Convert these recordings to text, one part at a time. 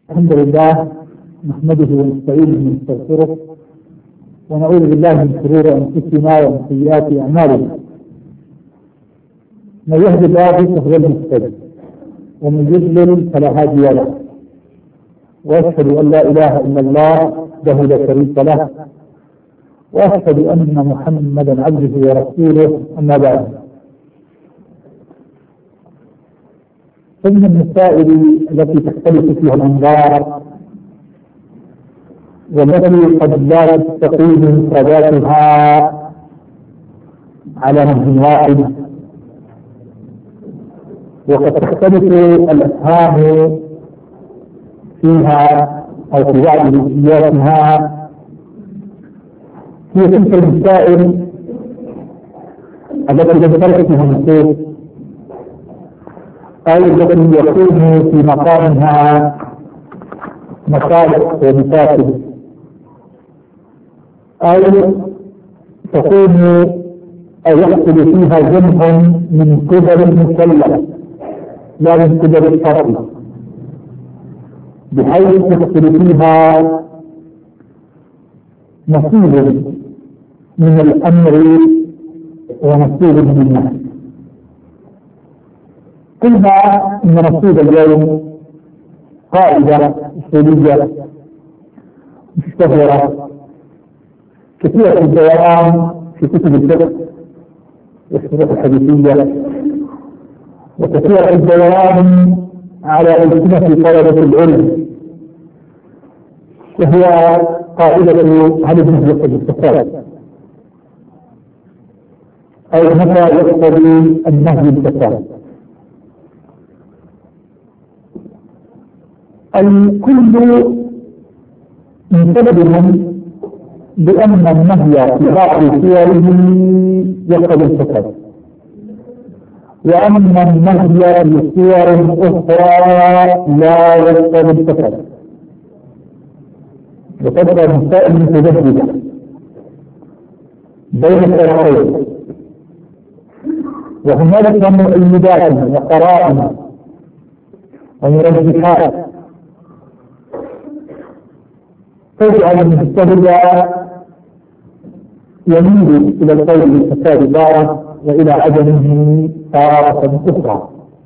الحمد لله نحمده ونستعينه ونستغفره ونعوذ بالله من شرور انفسنا ومن سيئات اعمالنا. من يهد الله فهو المهتدي ومن يضلل فلا هادي له، واشهد ان لا اله الا الله وحده لا شريك له، واشهد ان محمدا عبده ورسوله. اما بعد، فمن المسائل التي تختلف فيها الانظار والتي قد لا تستقيم مفرداتها على نهج واحد، وقد تختلف الافهام فيها او في بعض جزئياتها. هي تلك المسائل التي تختلف فيها النصوص أو التي يكون في مقامها مصالح ومفاسد، أو تكون أو يحصل فيها جمع من قبل المكلف لا من قبل الشرع، بحيث يحصل فيها نصيب من الأمر ونصيب من النهي. قلنا ان نصيب اليوم قاعدة أصولية مشتهرة كثيرة الدوران في كتب الفقه والشروح الحديثية، وكثيرة الدوران على ألسنة طلبة العلم، وهي قاعدة هل النهي يقتضي الفساد أو متى يقتضي النهي الفساد. الكل منتبه بأن النهي في بعض صوره يقتضي الفساد، وأن النهي في صور أخرى لا يقتضي الفساد، وتبقى مسائل متجددة بين الطرفين، وهنالك مؤيدات وقرائن ومرجحات تجعل المجتهد يميل الى القول بالفساد تارة والى عدمه تارة اخرى.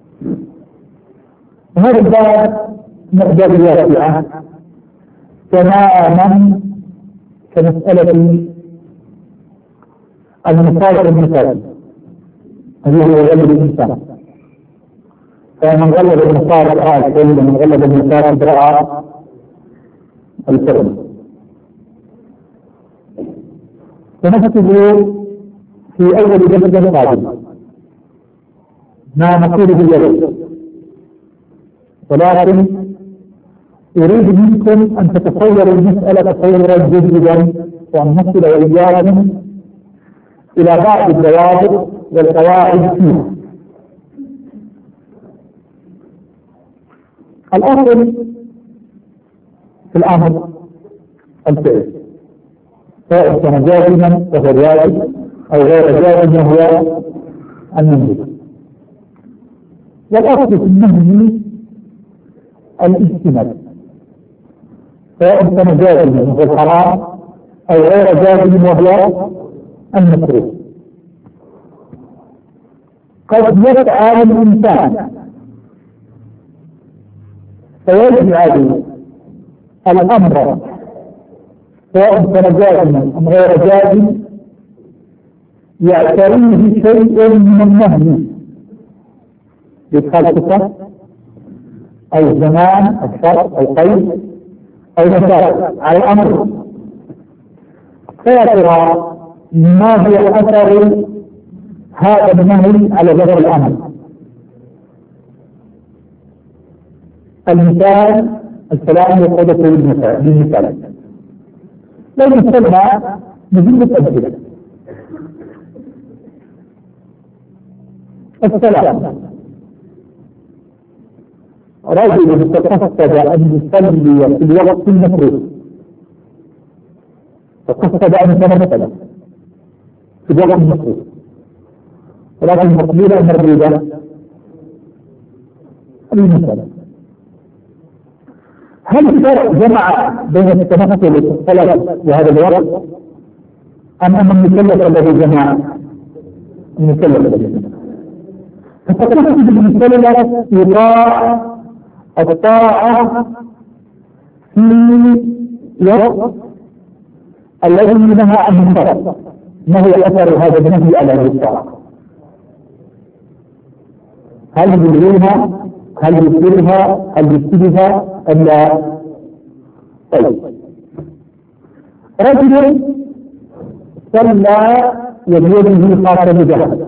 هذا الباب مقدار واسعة تماما كمسألة المصالح المفاسد الذي هو غلب الانسان، فمن غلب المصالح راى الكل ومن غلب المفاسد راى الفعل. سنكتب في أول درس قادم ما نقوله اليوم، ولكن أريد منكم أن تتصوروا المسألة تصورا جيدا، وأن نصل وإياكم إلى بعض الضوابط والقواعد فيها. الأصل في الأمر الفعل، سواء كان جازما وهو الواجب أو غير جازم وهو المندوب. والأصل في النهي الاجتناب، سواء كان جازما وهو الحرام أو غير جازم وهو المكروه. قد يفعل الإنسان فيجعل الأمر سواء كان جازما أم غير جازم يعتريه شيء من النهي، يدخل صفة أو زمان أو شرط أو قيد أو مسائل على الأمر، فيا ترى ما هي أثر هذا النهي على جبر الأمر؟ المثال الكلام يقودة بالمثال. لو مثلنا نجيب الأمثلة. السلام، رجل تقصد أن يصلي في الوقت المكروه، تقصد أن يصلي مثلا في الوقت المكروه، ولكن مقبولة مردودة المثال. هل الشرع جمع بين التمثل والصلاة وهذا الوقت؟ أم أن المكلف الذي جمع؟ المكلف الذي جمع. فتقصد المكلف إطاعة الطاعة في وقت الذي نهى عن المنكر، ما هو أثر هذا النهي على الطاعة؟ هل يلغيها؟ هل يبطلها؟ هل يفسدها أم لا؟ طيب، رجل صلى وبيده خاتم ذهب،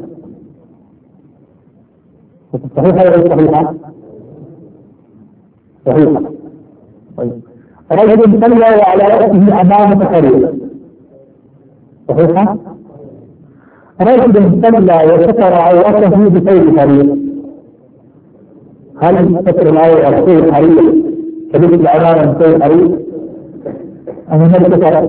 صحيحة ولا صحيحة؟ صحيحة. طيب، رجل صلى وعلى رأسه أمامة حرير، صحيحة؟ رجل صلى وستر عورته بثوب حرير، هل ستر العورة بثوب حرير كذلك العمامة بثوب حرير؟ أم النبي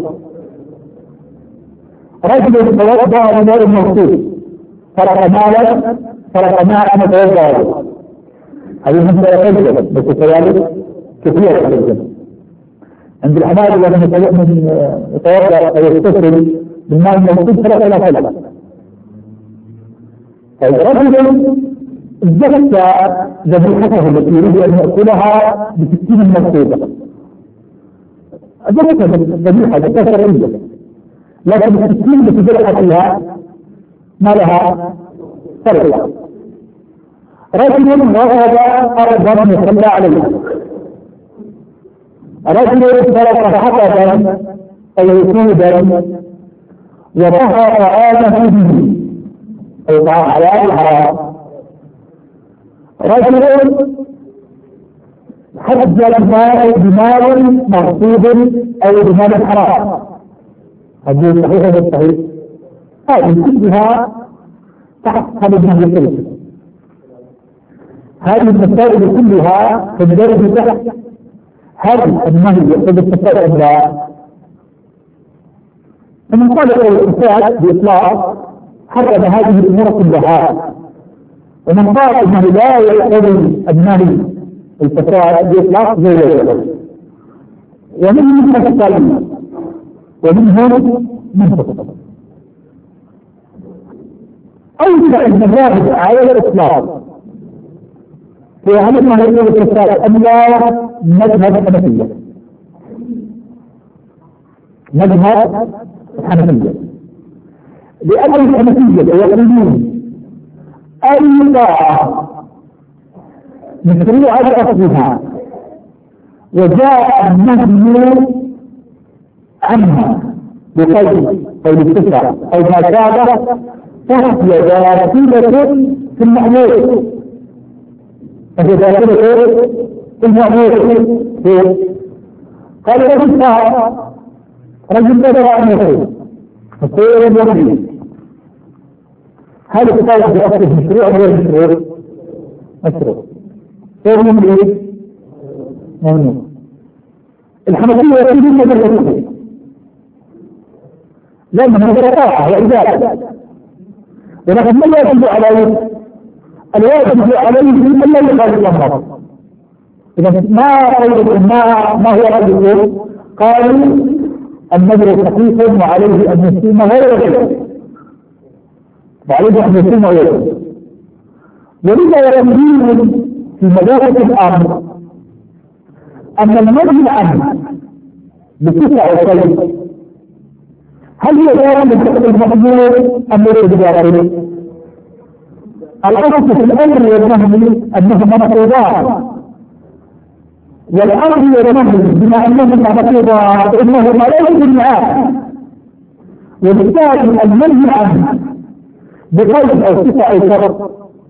رجل توضأ من غير موصوف فرق مالا فرق ماء متوضأ، هذه مسألة كبيرة بس كذلك كثيرة جدا عند الحماد الذين يتوضأ أو يغتسل بالماء الموصوف فرق لا فرق. رجل زكى ذبيحته التي يريد أن يأكلها بسكين مكتوبة، زكى الذبيحة كسر رجله، لكن السكين التي ذبح فيها ما لها فرق. رجل وهذا أرضا يصلى عليها، رجل ترك حطبا أو يسودا وطهر آله به أو على الحرام. رجل حج الماء بمال مغصوب أو بمال حرام، هذه صحيحة ولا صحيح؟ هذه كلها تحت هذا النهي. هذه المسائل كلها تندرج تحت هذا النهي يقتضي التفاؤل أم لا؟ فمن قال الإنسان بإطلاق حرم هذه الأمور كلها، ومن قال أنه لا يقتضي النهي الفساد بإطلاق غير ذلك، ومنهم من تسلم ومنهم من تسلم. أوسع المذاهب على الإطلاق في هذا النهي الفساد أم لا؟ مذهب الحنفية، مذهب الحنفية، لأن الحنفية يقولون أي طاعة مشروعة لأصلها وجاء النهي عنها بقول التسع أو ما شابه فهي داخلة في المأمور، فهي داخلة في المأمور. قال رجل طاعة رجل بدر عن يقول فقول المؤمن هل الطاعة بأصله مشروع ولا مشروع؟ مشروع. فهم ايه؟ ممنوع. الحنفية يقولون مجرد لأن هذا طاعة وعبادة، ولكن ما يجب عليه الواجب عليه إلا يقال الله. إذا ما هو رجل قالوا النذر صحيح وعليه أن يصوم غيره، وعليه أن يصوم غيره. ولذا يقولون في مجالة الأمر أن المنهي عنه بتسع وسلم هل هي دائما المأمور أم ليس بدائما؟ الأصل في الأمر والنهي أنهما مفروضات، والأمر والنهي بما أنهما مفروضات فإنهما ليس بالمعاد، وبالتالي المنهي عنه بقول أو صفة أو شرط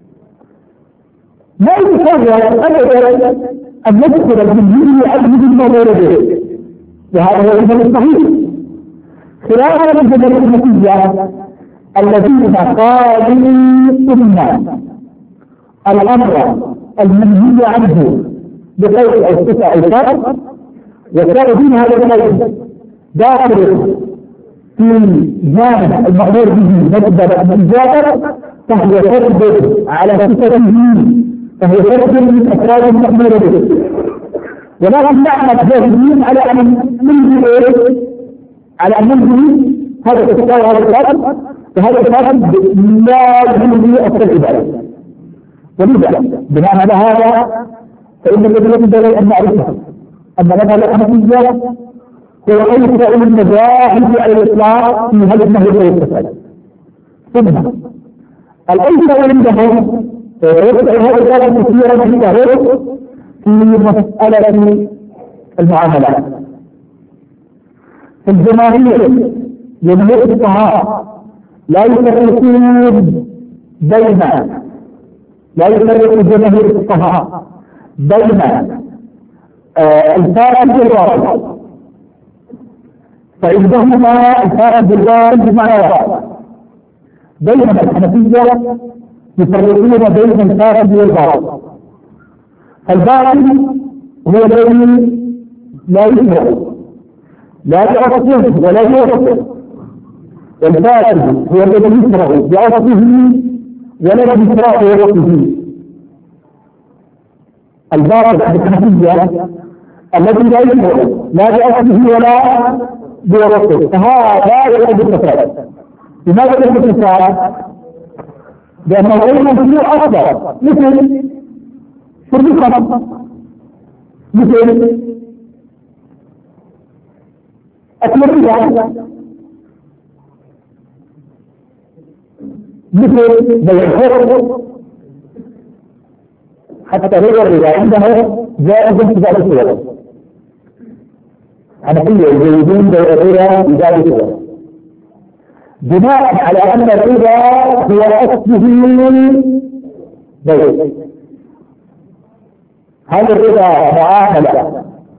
ما يتصور أبدا أن ندخل بالدين عبد المرور به، وهذا هو الإمام الصحيح خلاف الجمهور النتيجة الذين قالوا إن الأمر المنهي عنه بقول أو صفة أو شرط وكان دين هذا القول داخل في جانب المأمور به مبدأ الإجابة، فهو فرد على صفته، فهو فرد من أفراد المأمور به، ولكن نعمل جاهزين على أن ننزل إيه؟ على أن ننزل هذا الاتفاق وهذا الاتفاق، فهذا الاتفاق لا ينزل أكثر العبادة. ولذا بناء على هذا فإن الذي ينبغي أن نعرفه أن مذهب الحنفية هو أوسع المذاهب على الإطلاق في هذا النهي والفساد. ثم الأوسع عندهم ويوسع هذا الكلام كثيرا في مسألة المعاملات. في الجماهير جمهور الفقهاء لا يفرقون بين جماهير الفقهاء بين الفارق والواقع، فعندهما الفارق والواقع بمعنى واحد. بينما الحنفية يفرقون بين الفارق والواقع. الباطل هو الذي لا يفرق، لا يعرفه ولا يعرفه، والباطل هو الذي يفرق بعرفه ولا يفرق بعرفه. الباطل الحنفية الذي لا يفرق لا بعرفه ولا بعرفه، فهذا يعد الفساد. لماذا يعد الفساد؟ لأنه علم فيه أكبر، مثل شرب الخمر، مثل أكل الربا، مثل بيع الخمر، حتى هو الربا عنده جائز في ذلك الصور. حنفية يجوزون بيع الربا في ذلك الصور بناء على أن الربا هو أصله بيع. هل الربا معاملة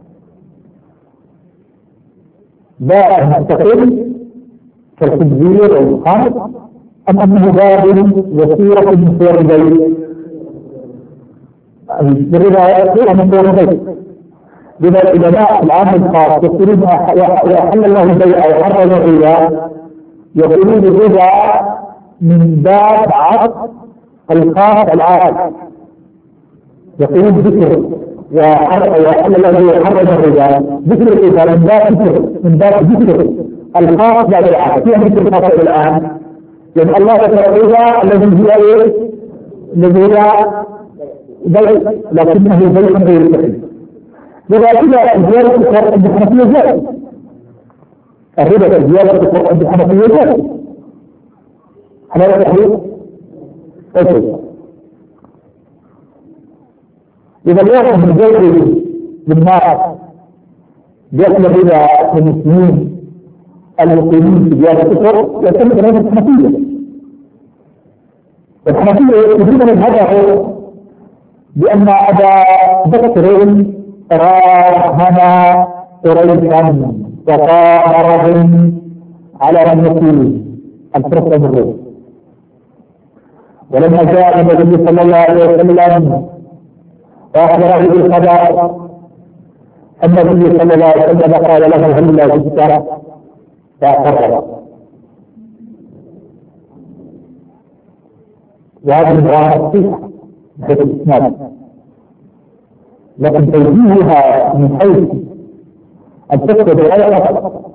بائع مستقل كالتجزير والخمر، أم أنه باب وسيلة من صور البيع؟ الربا يأتي من صور البيع. لذا العلماء العام الخاص يقولون وأحل الله البيع وحرم الربا، يقولون الربا من باب عقد الخاص العام، يقولون ذكر وحل الله حرم الربا ذكر الربا من باب ذكر الخاص بعد العام. فيها ذكر الخاص الآن، لأن الله ذكر الربا الذي هو ايه؟ الذي هو بيع لكنه بيع غير صحيح. لذلك زيادة الفرق عند الحنفية زائد. الربا زيادة الفرق عند الحنفية زائد. حلال صحيح؟ أوكي. إذا الواحد من غير للناس يأكل الربا للمسلمين المقيمين في زيادة الفرق يعتمد على الحنفية. الحنفية يريدون الهدف بأن أبا بكر راهن قريشا وقامرهم على أن يكون الفرق بالروح. ولما جاء النبي صلى الله عليه وسلم وأخبره بالخبر، النبي صلى الله عليه وسلم قال له هلا جئت فأقرر. وهذه المعاملة صحيحة في الإسلام، لكن توجيهها من حيث الفقه بالآية فقط.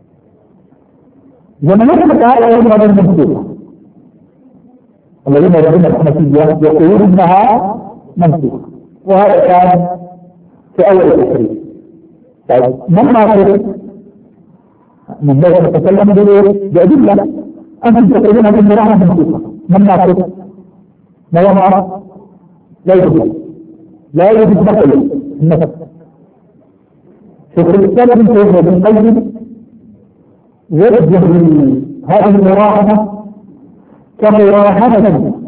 لما نحن تعالى هذا المنسوخ الذين يدعون الحنفية يقولون انها منسوخة، وهذا كان في اول التشريع. طيب من ناقض؟ من بغى نتكلم بأدلة. أنتم تقولون هذه المراحة منسوخة، من ناقض؟ ما هو معه؟ لا يوجد، لا يوجد نقل النفس. شيخ الإسلام ابن تيمية بن القيم يوجه هذه المراحة كمراحة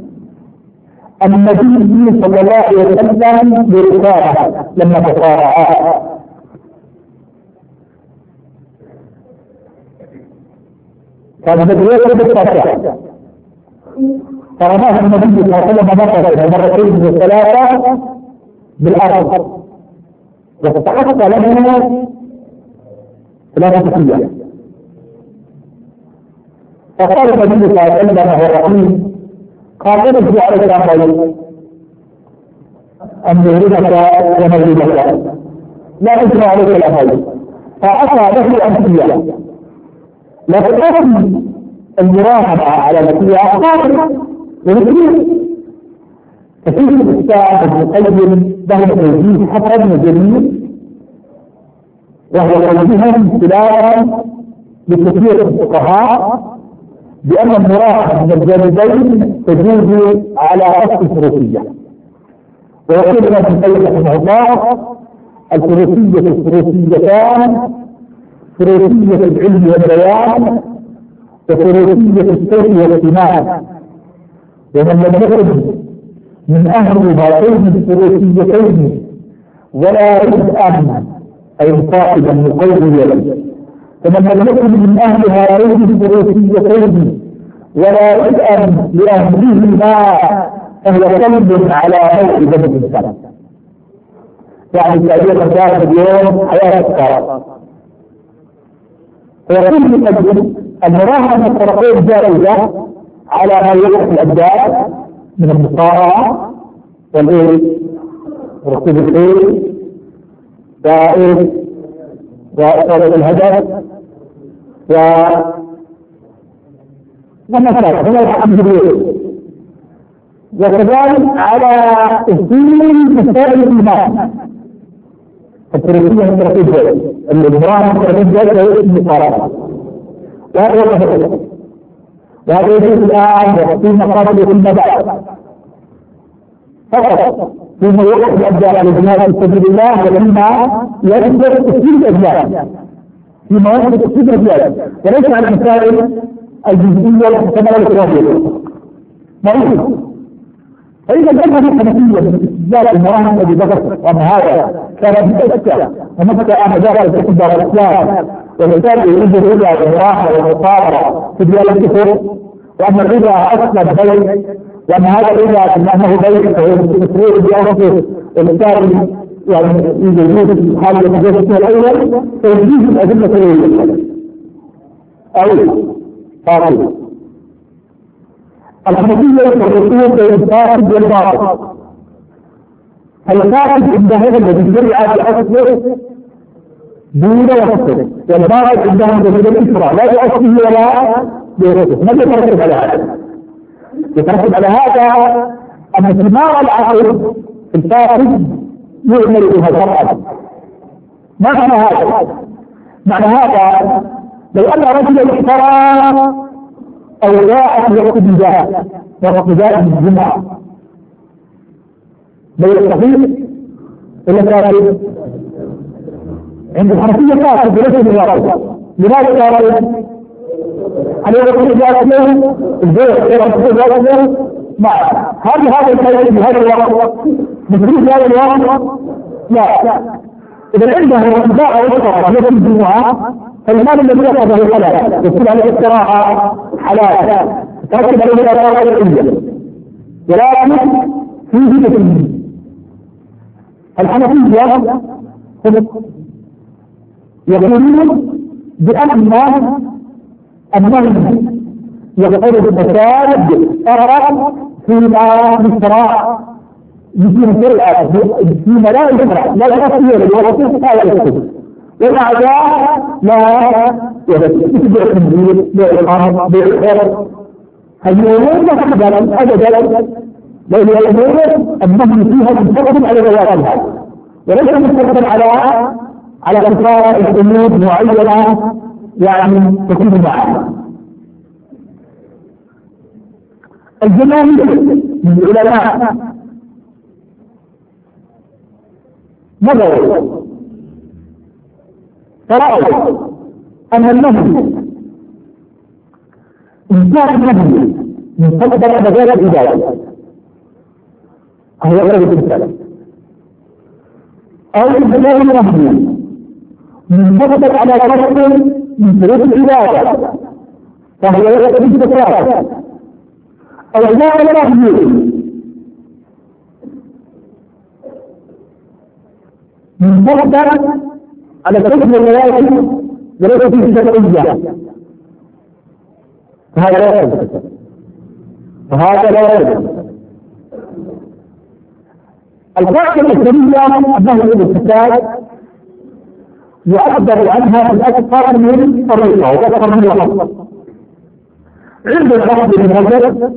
النبي صلى الله عليه وسلم برسالة لما تصارعا. كان بدرية بالتاسع فرماه النبي صلى الله عليه وسلم مرتين وثلاثة بالأرض واستحق له 3 أيام. فقال النبي صلى الله عليه وسلم وهو رحيم قال ارجع على الأمر أن يهلكك ونجدك لا يجرى عليك الأهالي فأصى له الأنبياء. لكن أصل المراهنة على الأنبياء خاطر ومثير. كثير من الأستاذ ابن القيم له توجيه حسن جميل، وهو توجيها تلاوة لكثير من الفقهاء بأن المراهنة من الجانبين تجوز على أصل الثلاثية. ويقول ابن القيم رحمه الله: الثلاثيتان ثلاثية العلم والبيان وثلاثية الصوت والاجتماع، ومن لم يخرج من أهل هاتين الثلاثيتين ولا رزءا أي صاحبا مقويا، ومن لم يخرج من أهل هاتين الثلاثيتين ولا رزءا لأهلهما فهو كلب على موعد الإنسان. يعني التعبير الثالث اليوم حياة الكرام. ويقول ابن القيم: المراهنة الطرفين جائزة على ما يقع في الأبدان من المصارعة وركوب الخيل وإصابة الهدف وما شابه من الحمد. وكذلك على أصول مسائل الإيمان الثلاثية من الثلاثية المراهنة الثلاثية هي المصارعة. وهذا يجوز الآن في مقابل فيما بعد فقط فيما يوقف الأبدان على الجهاد في سبيل الله، وفيما يجب تسليم الأبدان فيما يجب تسليم الأبدان، وليس على المسائل الجزئية المحتملة الإخراجية. فإذا كانت الحنفية باستدلال المراهنة الذي ذكرت وأن هذا كان بمكة ومكة آنذاك تحت دار الإسلام، وبالتالي يريد الربا والمراهنة والمصارعة في ديار الكفر، وأن الربا أصلا بيع، وأن هذا الربا أنه بيع فهو مسرور بأرضه، وبالتالي يعني يوجد في حال المجلس الأول فيجيز الأدلة الأولى أو باطل. الحنفية يفرقون بين الفاسد والباطل. الفاسد عندهم الذي شرع بأصله دون وصفه، والباطل عندهم دليل الإسراء لا بأصله ولا بوصفه. ماذا يترتب على هذا؟ يترتب على هذا أن ثمار العقل في الفاسد يعمل بها شرعا. ما معنى هذا؟ معنى هذا لو أن رجلا اشترى أو جاء في وقت النجاة وقت جاء من الجمعة بين الصحيح إلا كافر عند الحنفية كافر بليس بالواقع. لماذا كافر؟ هل يقول الإجابة له البيع هذا الكلام في هذا الوقت مثل هذا الوقت؟ لا. إذا عنده باع واشترى في الجمعة فالمال الذي يأخذه حلال يكون على الاستراحة حلال ترتب عليه الأسرار العلمية، ولكن فيه مثل الحنفية هم يقولون بأن أنهم يقولوا بالمساجد أرى فيما يشرع فيما لا يشرع لا يغطيه للوصف لا يغطيه، والأعداء لا يتبع التنزيل بالإقامة بالخير. هيقولون أبدا بل يقولون أنهم فيها مستقبل على رواياتها وليس مستقبل على إقرار الحدود معينة يعني تكون معها. الجماهير من العلماء نظروا فرأوا أن النهي إن كان النهي من قبل غير العبادة هو غير الإنسان، أو إن كان النهي من قبل على طرف من طرق العبادة فهو غير الإنسان، أو لا النهي من قبل على كتب الرواية وليس فيه شرعية فهذا لا يصح، وهذا لا يصح. القاعدة الإسلامية أنه الفساد يعبر عنها الأكثر من طريقة وأكثر من لفظ. عند الحفظ من رجل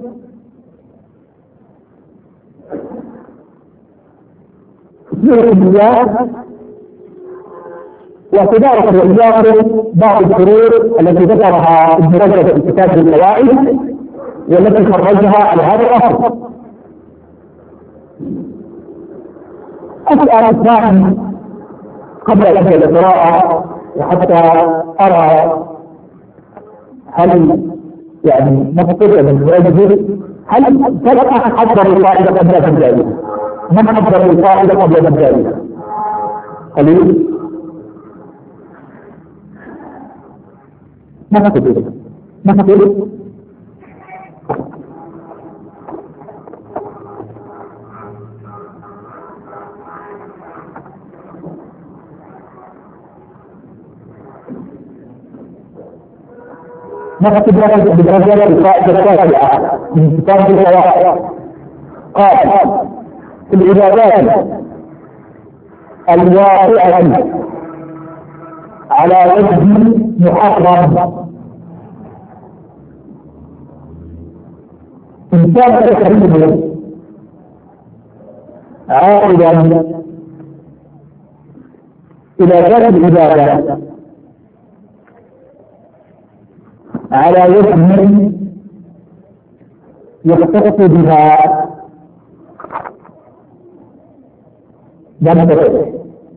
تسير المياه وتدارك وإياكم بعض الشرور التي ذكرها ابن رجب في كتاب القواعد والتي خرجها على هذا الأصل. أسأل الثاني قبل أن أبدأ القراءة وحتى أرى هل يعني نقطة من الأجهزة هل سبق أن حضر القاعدة قبل تبدأها؟ من حضر القاعدة قبل تبدأها؟ قليل؟ نقطة نقطة بالرجل القاعدة التاسعة من كتاب القواعد قال في العبادات الواقعة على وجه محرم إن كان تحريمه عائدا إلى غير العبادة على وجه يختص بها ذنبه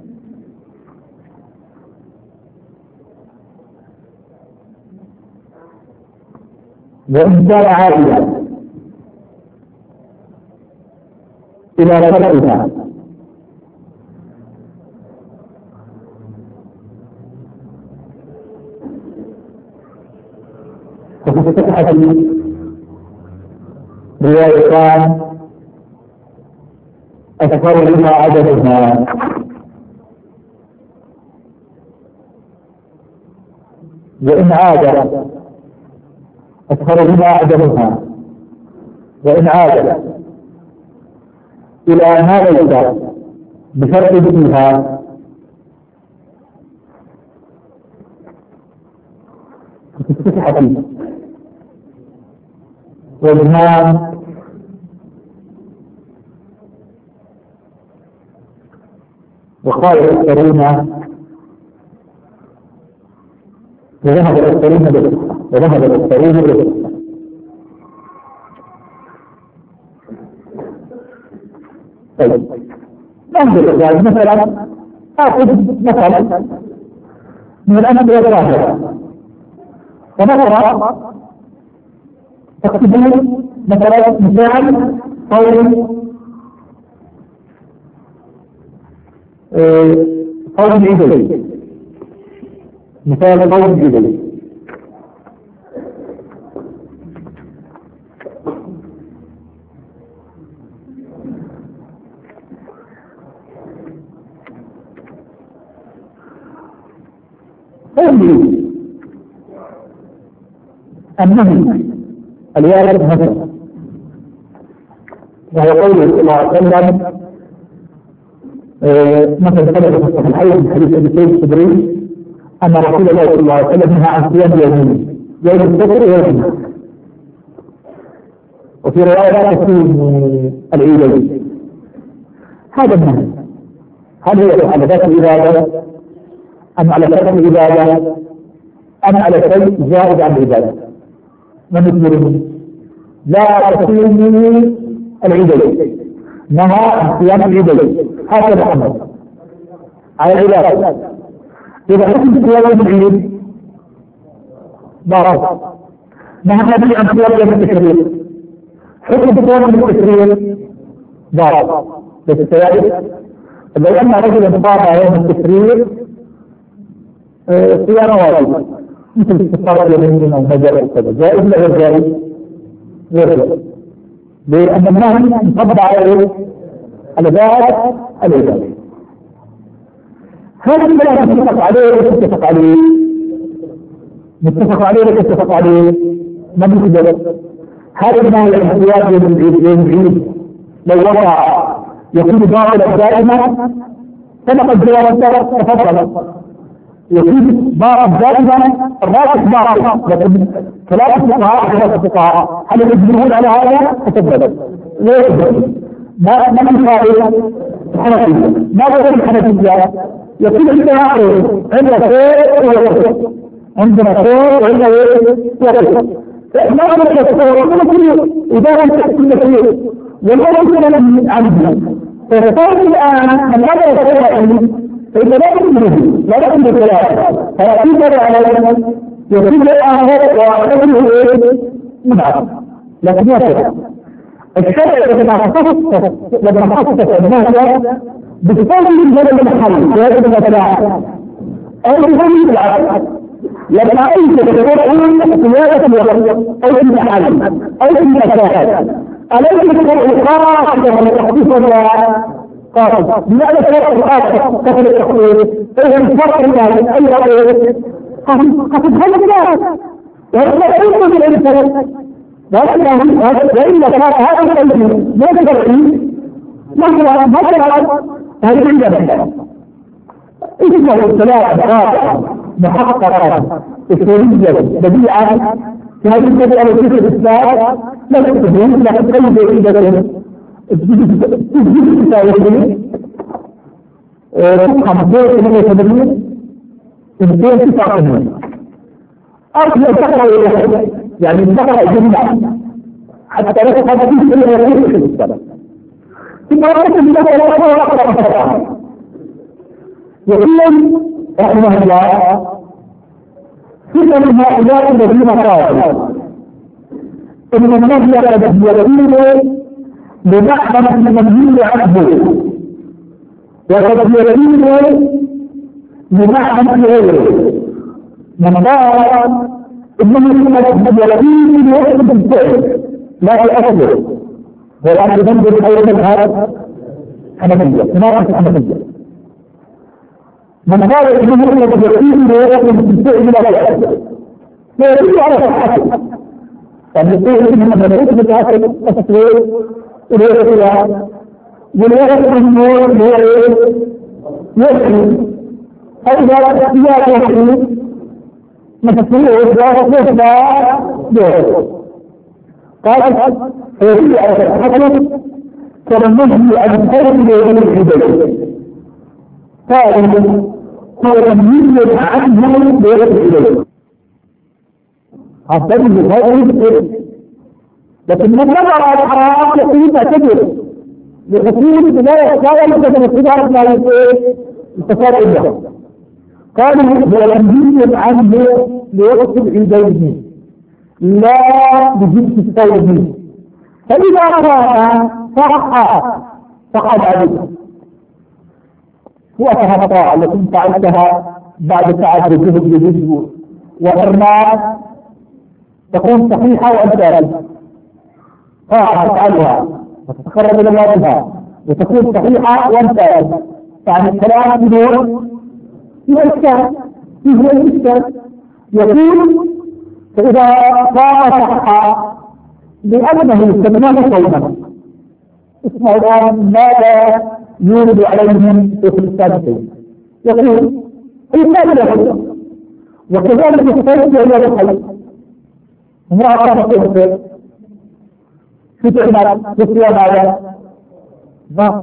وإن كان عائدا إلى فرعها ففتحت روايتان أكثر لما عددها وإن عاد أكثر لما عددها وإن عاد إلى ما ليس بشرط ذكرها فتفتح فيه وجهان وقال الأكثرون وذهب الأكثرون بالرخصة طيب انظر يعني مثلا اخذ مثلا من الامثله الظاهره فنقرا تكتبون مثلا مثال قول العيدين مثال قول العيدين النهي الوارد مثلا وهو قوله صلى الله عليه وسلم مثل ثبت في الصحيحين من حديث ابي سعيد الخدري ان رسول الله صلى الله عليه وسلم نهى عن صيام يومين يوم الفطر ويوم النحر وفي روايه لا تكون العيدين هذا النهي هل هو على ذات العباده ام على ذات العباده ام على شيء زائد عن العباده ونذكره لا تصوموا العيدين نهى عن صيام العيدين هكذا امر على العباده اذا حكم صيام العيد ضرر نهى النبي عن صيام يوم التشريق حكم صيام التشريق ضرر بس كذلك لو ان رجلا صام يوم التشريق صيام واجب مثل استفسار اليمين او مجال كذا جائز لا غير جائز؟ غير جائز لان النهي انطبق عليه العباده هذا الكلام متفق عليه ولا متفق عليه؟ متفق عليه ولا متفق عليه؟ ما بيقدر هذا النهي عن صيام يوم العيد لو وقع يكون باطلا دائما سبق الجواب تفضل يكون باطل دائما الراجح باطل، لكن كلام الفقهاء هل يجبرون على هذا؟ تتبدل ليه؟ ما من فائدة الحنفية؟ ماذا الحنفية؟ يكون عندنا عندنا خير ويسر، عندنا خير وعندنا يسر. ما هو الخير؟ إذا لم تحكم خير والأمر لم عندنا، فصار الآن من هذا الخير فإذا لا يمكنه لا يمكن الكلام فلا تقدر على الأمر يكون الآخر وأخذه منعم. لكن يا الشرع لما خصص المهنة بتقول من هذا المحل في هذا المكان أو بهم بالعكس لما أنت تقول سيادة الوقت أو في المحل أو في المكان أليس تقول خاصة من التحديث ولا قاصد لماذا تقول الخاصة كفل التحديث إذا الفرق الله أي رأيه قصد هذا الناس وهذا يقول بالإنسان وإلا كان هذا الذي لا تدري مثلا هذه العبادة اسمه الثلاث محققات أصولية بديعة في هذه البدء على كيف الإسلام لا تكتبون لا تتغيب عبادة تجديد التاويل تفهم دور من يتبين انتين تفاقهم أرسل تقرأ يعني تقرأ جميعا حتى لا تفاقهم إلا يريد في الإسلام ثم رأيت الله لا أقرأ وإلا رحمه الله سنة من هؤلاء الذين قالوا إن النبي قد يدين بمعنى المنهي عنه وقد يدين بمعنى غيره من قال إنه قد يدين بوحد الفعل لا يأثر ولكن ينظر حول هذا حنفية سماعة حنفية من قال إنه قد يدين بوحد الفعل لا يأثر لا يدل على صحته فالنقول إنه من يدل بالآخر التصوير إليه والوقت النور هو يحيي فإذا اختيار يحيي متصوير ويحيي قال فيحيي على الحكم كالنهي عن الخير لغير العباد قال هو منهي عنه لغير العباد هذا الغير لكن من نظر على الحرام يقول تعتبر لحصول بلا يتجاوز مثل الصدار لا الفساد عنده قالوا هو منهي عنه لوقت العيدين لا بجنس الصوم فإذا كان صح فقد عليه وأتها التي فعلتها بعد تعب الجهد بالجهد وإرماء تكون صحيحة وأنت تفعلها وتتقرب إلى الله بها وتكون صحيحة وأنت يعني الكلام بدون فيه إشكال يقول فإذا قام صحة لأنه سمناه صوما اسمه الآن ماذا يورد عليهم في الثالثين يقول إلا له وكذلك يتفيد إلى الحي امرأة كانت تغفر شو تعمل؟ تسوى ماذا؟ ما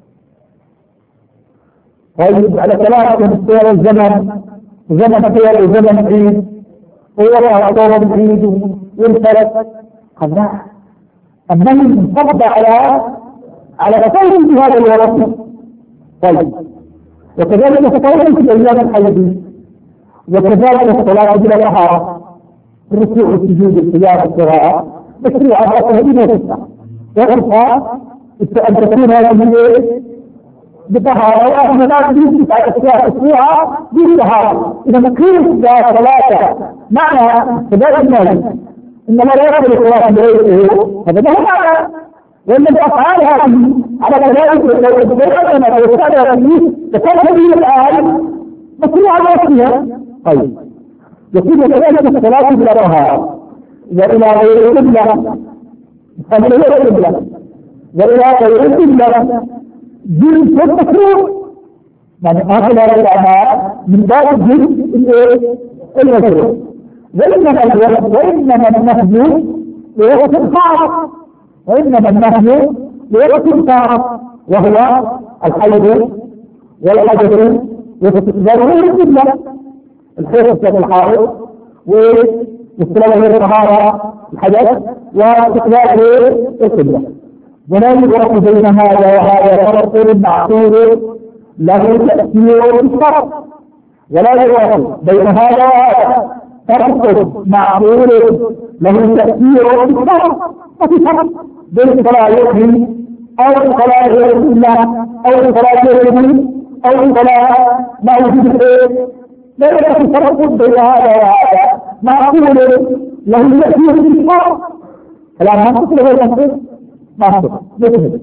طيب على كلام سير الزمن زمن سير وزمن عيد ويرى طول العيد والفلك قد لا النهي انفرض على غير في هذا الوقت طيب وكذلك تطور في ايام الحيض وكذلك الصلاه الى الطهاره الركوع والسجود القيام القراءه مشروعه وتهديد وتسعه وغرفها ان تكون هذه بطهاره واحنا لا نريد تسعه اشياء اسبوعها بالطهاره اذا نقيم ثلاثه معنى كذلك النهي انما لا يقبل الصلاه بغيره هذا هو معنى والذي أفعالها على كلام لو تبرئنا ويستعد فيه فكان هذه الآن مشروعا وقتها طيب يكون كذلك الصلاة إلى الطهارة وإلى غير القبلة فمن غير القبلة وإلى غير القبلة جنس المكروه يعني أغلب الأعمال من باب الجزء المشروع، وإنما النهي لوقت خاص، وإنما النهي لوقت خاص، وهو الحيض والحدث واستقبال غير القبلة، الحيض الحائض واستقبال غير الطهارة الحدث واستقبال غير القبلة. ولا يفرق بين هذا وهذا فرق معقول له تأثير الشرع، ولا يفرق بين هذا وهذا فرق معقول له تأثير الشرع. وفي فرق بين الصلاة يؤمن أو الصلاة غير الله أو الصلاة غير المؤمن أو الصلاة ما وجود خير، لا يوجد فرق بين هذا وهذا معقول له تأثير الشرع. كلام ما تصل غير منطق معصوم مثل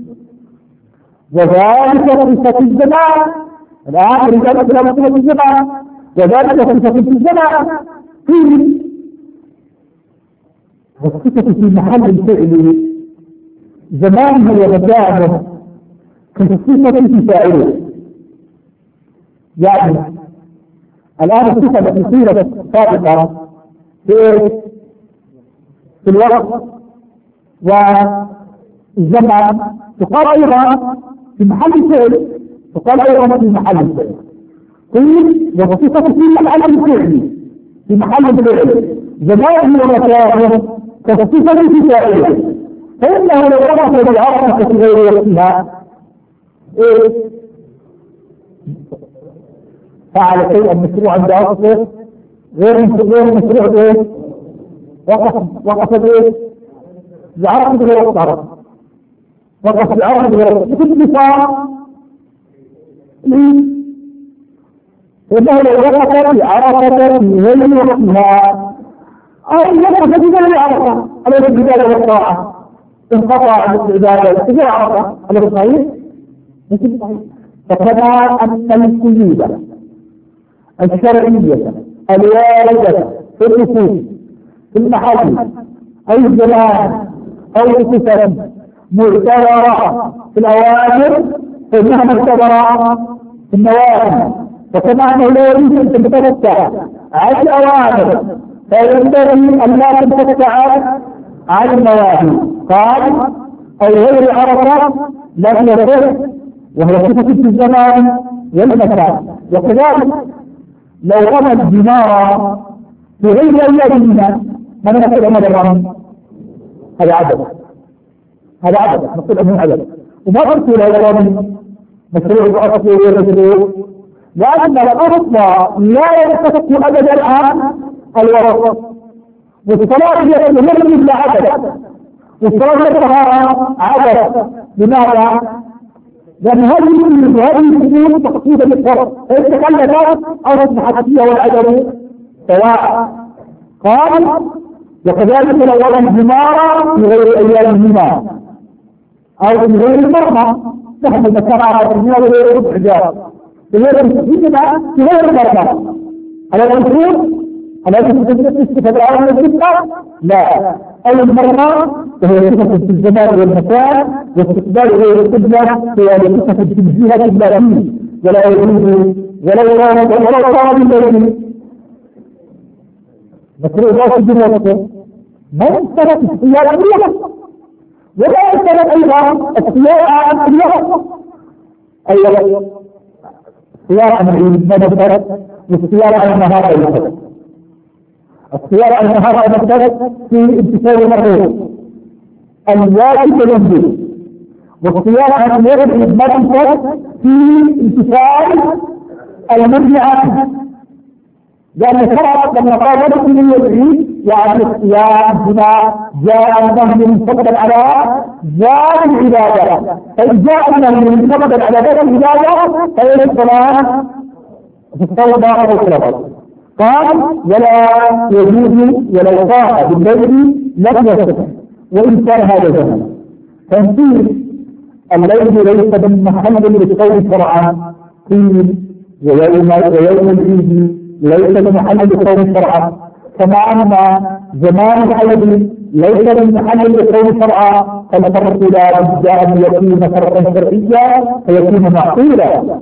وذلك في صفة الجماعة. الآن رجال الإسلام في الجماعة، وذلك في صفة الجماعة في والصفة في محل الفعل زمانه ومكانه كالصفة في فاعله. يعني الآن الصفة التي قيلت سابقا في الوقت والزمان تقال أيضا في محل الفعل، تقال أيضا في محل الفعل. قيل وصفة في محل الفعل في محل الفعل زمانه ومكانه كالصفة في فاعله، فإنه لو وقف بالعرفة في غير وقتها فعل شيئا مشروعا بأصله غير مشروع به وقف به بعرفة غير وقت، وقف بعرفة غير وقت مثل نصاب فإنه لو وقف بعرفة في غير وقتها أو وقف بغير عرفة على العبادة والطاعة انقطع العبادة غير عرفة على الصحيح مثل صحيح. فكما أن القيود الشرعية الواردة في النصوص في المحل أو الزمان أو الصفة معتبرة في الأوامر فإنها معتبرة في النواهي. وكما أنه لا يجوز أن تتفتح على الأوامر فينبغي أن لا تتفتح على النواهي. قال أو غير عرفة لم يصح، وهي صفة في الزمان والمكان. وكذلك لو رمى الدمار في غير أيامنا ما نقول أنه الرمي هذا عدد، هذا عدد نقول أنه عدد، وما قلت له الرمي مشروع بأصله غير مشروع، لأن الأصل لا يتفق أبدا الآن الورق، والصلاة يرمي إلا عدد، والصلاة الطهارة عدد. لماذا؟ لأن هذه الأمور تقصيدا للفرق، فإن تكلمت أو أصبحت فيها والعدد سواء. قال وكذلك لو وضع الجمارة في غير أيامهما أو في غير المرمى، نحن نذكر على الجمارة غير ربع جار في غير المرمى على العنصر التي تستفاد الأول من الجمعة لا أو المرمى وهي صفة في الزمان والمكان، واستقبال غير القبلة هي صفة في الجهة الإبراهيمية ولا يجوز ولا طالب الليل مشروع الله سبحانه ما يستند اختيار اليوم ولا يستند أيضا اختيار اليوم أيضا اختيار أمرين ما يستند واختيار النهار أيضا. اختيار النهار المختلف في امتثال المرغوب الواجب والمندوب، واختيار المغرب المختلف في امتثال المنهي عنه، لأن شرعت لما قال لكم من يدعي يعني اختيار بما جاء النهي منتقدا على ذات العبادة، فإن جاء النهي منتقدا على ذات العبادة فإن الصلاة تستوى بعض الخلافات. قال ولا يجوز ولو طاع بالليل لم يصح وإن كان هذا زمن. تنفيذ الليل ليس بالمحل للقول شرعا، قيل ويوم العيد ليس بمحل للقول شرعا، كما أن زمان الحيض ليس بمحل للقول شرعا، فالفرق لا بد أن يكون فرقا شرعيا فيكون معقولا،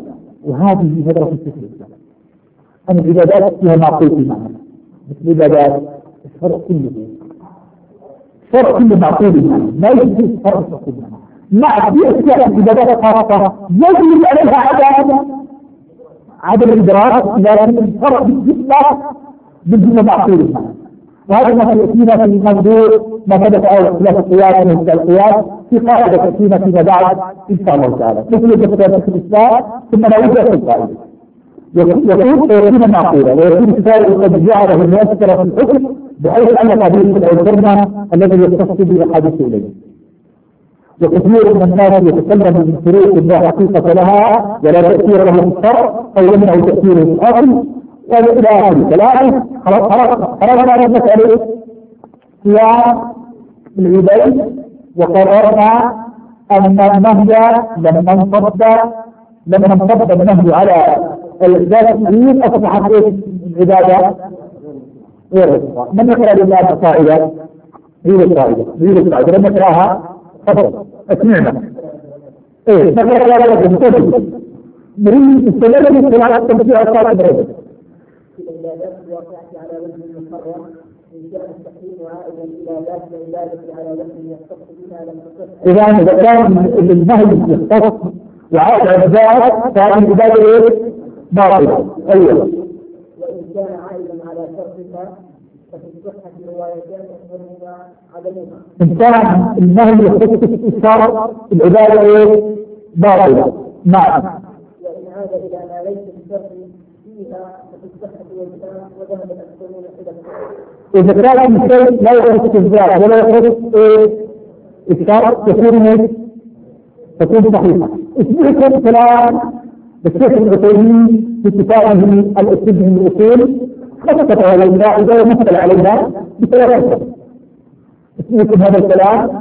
وهذه مدرسة الفكر الإسلامي. أن العبادات فيها معقول في معنى، مثل العبادات الشرع كله، الشرع كله معقول بمعنى، ما يجوز الشرع معقول بمعنى، مع في أشياء العبادات خاصة يجب عليها عدم الإدراك، لكن الشرع بالجملة بالجملة معقول بمعنى. وهذا ما يأتينا في موضوع ما ثبت أو خلاف القياس من القياس في قاعدة تأتينا فيما بعد إن شاء الله تعالى، مثل الدكتور في الإسلام ثم نوجه في القاعدة. يقول ويكون معقولا ويكون السائل قد جعله المؤثر في الحكم بحيث أن الحديث أو الكلمة الذي يختص به الحديث إليه. وكثير من الناس يتكلم من شروط لا حقيقة لها ولا تأثير له في الشرع أو يمنع تأثيره في الأصل وإلى آخره. فالآن خرجنا من المسألة صيام العيدين وقررنا أن النهي لما انصب النهي على العبادة العيد أصبحت العبادة غير الصلاة. من يقرأ لله القاعدة هي القاعدة لما نقرأها تفضل اسمعنا. ايه نقرأ يا رجل متفضل نريد استمرار الصلاة التنبيه على الصلاة بريد. العبادات الواقعة على وجه المحرم إن كان التحريم عائدا إلى ذات العبادة على وجه يختص بها لم تصح. إذا كان النهي يختص وعائد على الذات فهذه العبادة إيه؟ باطلة. أيوه. وإن كان عائدا على شرطها ففي الصحة روايتان أشهرهما عدمها. إن كان النهي يختص بالإشارة العبادة إيه؟ باطلة. نعم. وإن عاد إلى ما ليس بشرط فيها ففي الصحة والإسلام وذهب الأكثرون إلى إذا كان الشيء لا يختص الذات ولا يختص الشرط تكون صحيحة. اسمعكم كلام الشيخ العثيمين في كتابه الأسلوب من الأصول خطط علينا إذا مثل علينا بثلاثة. اسمعكم هذا الكلام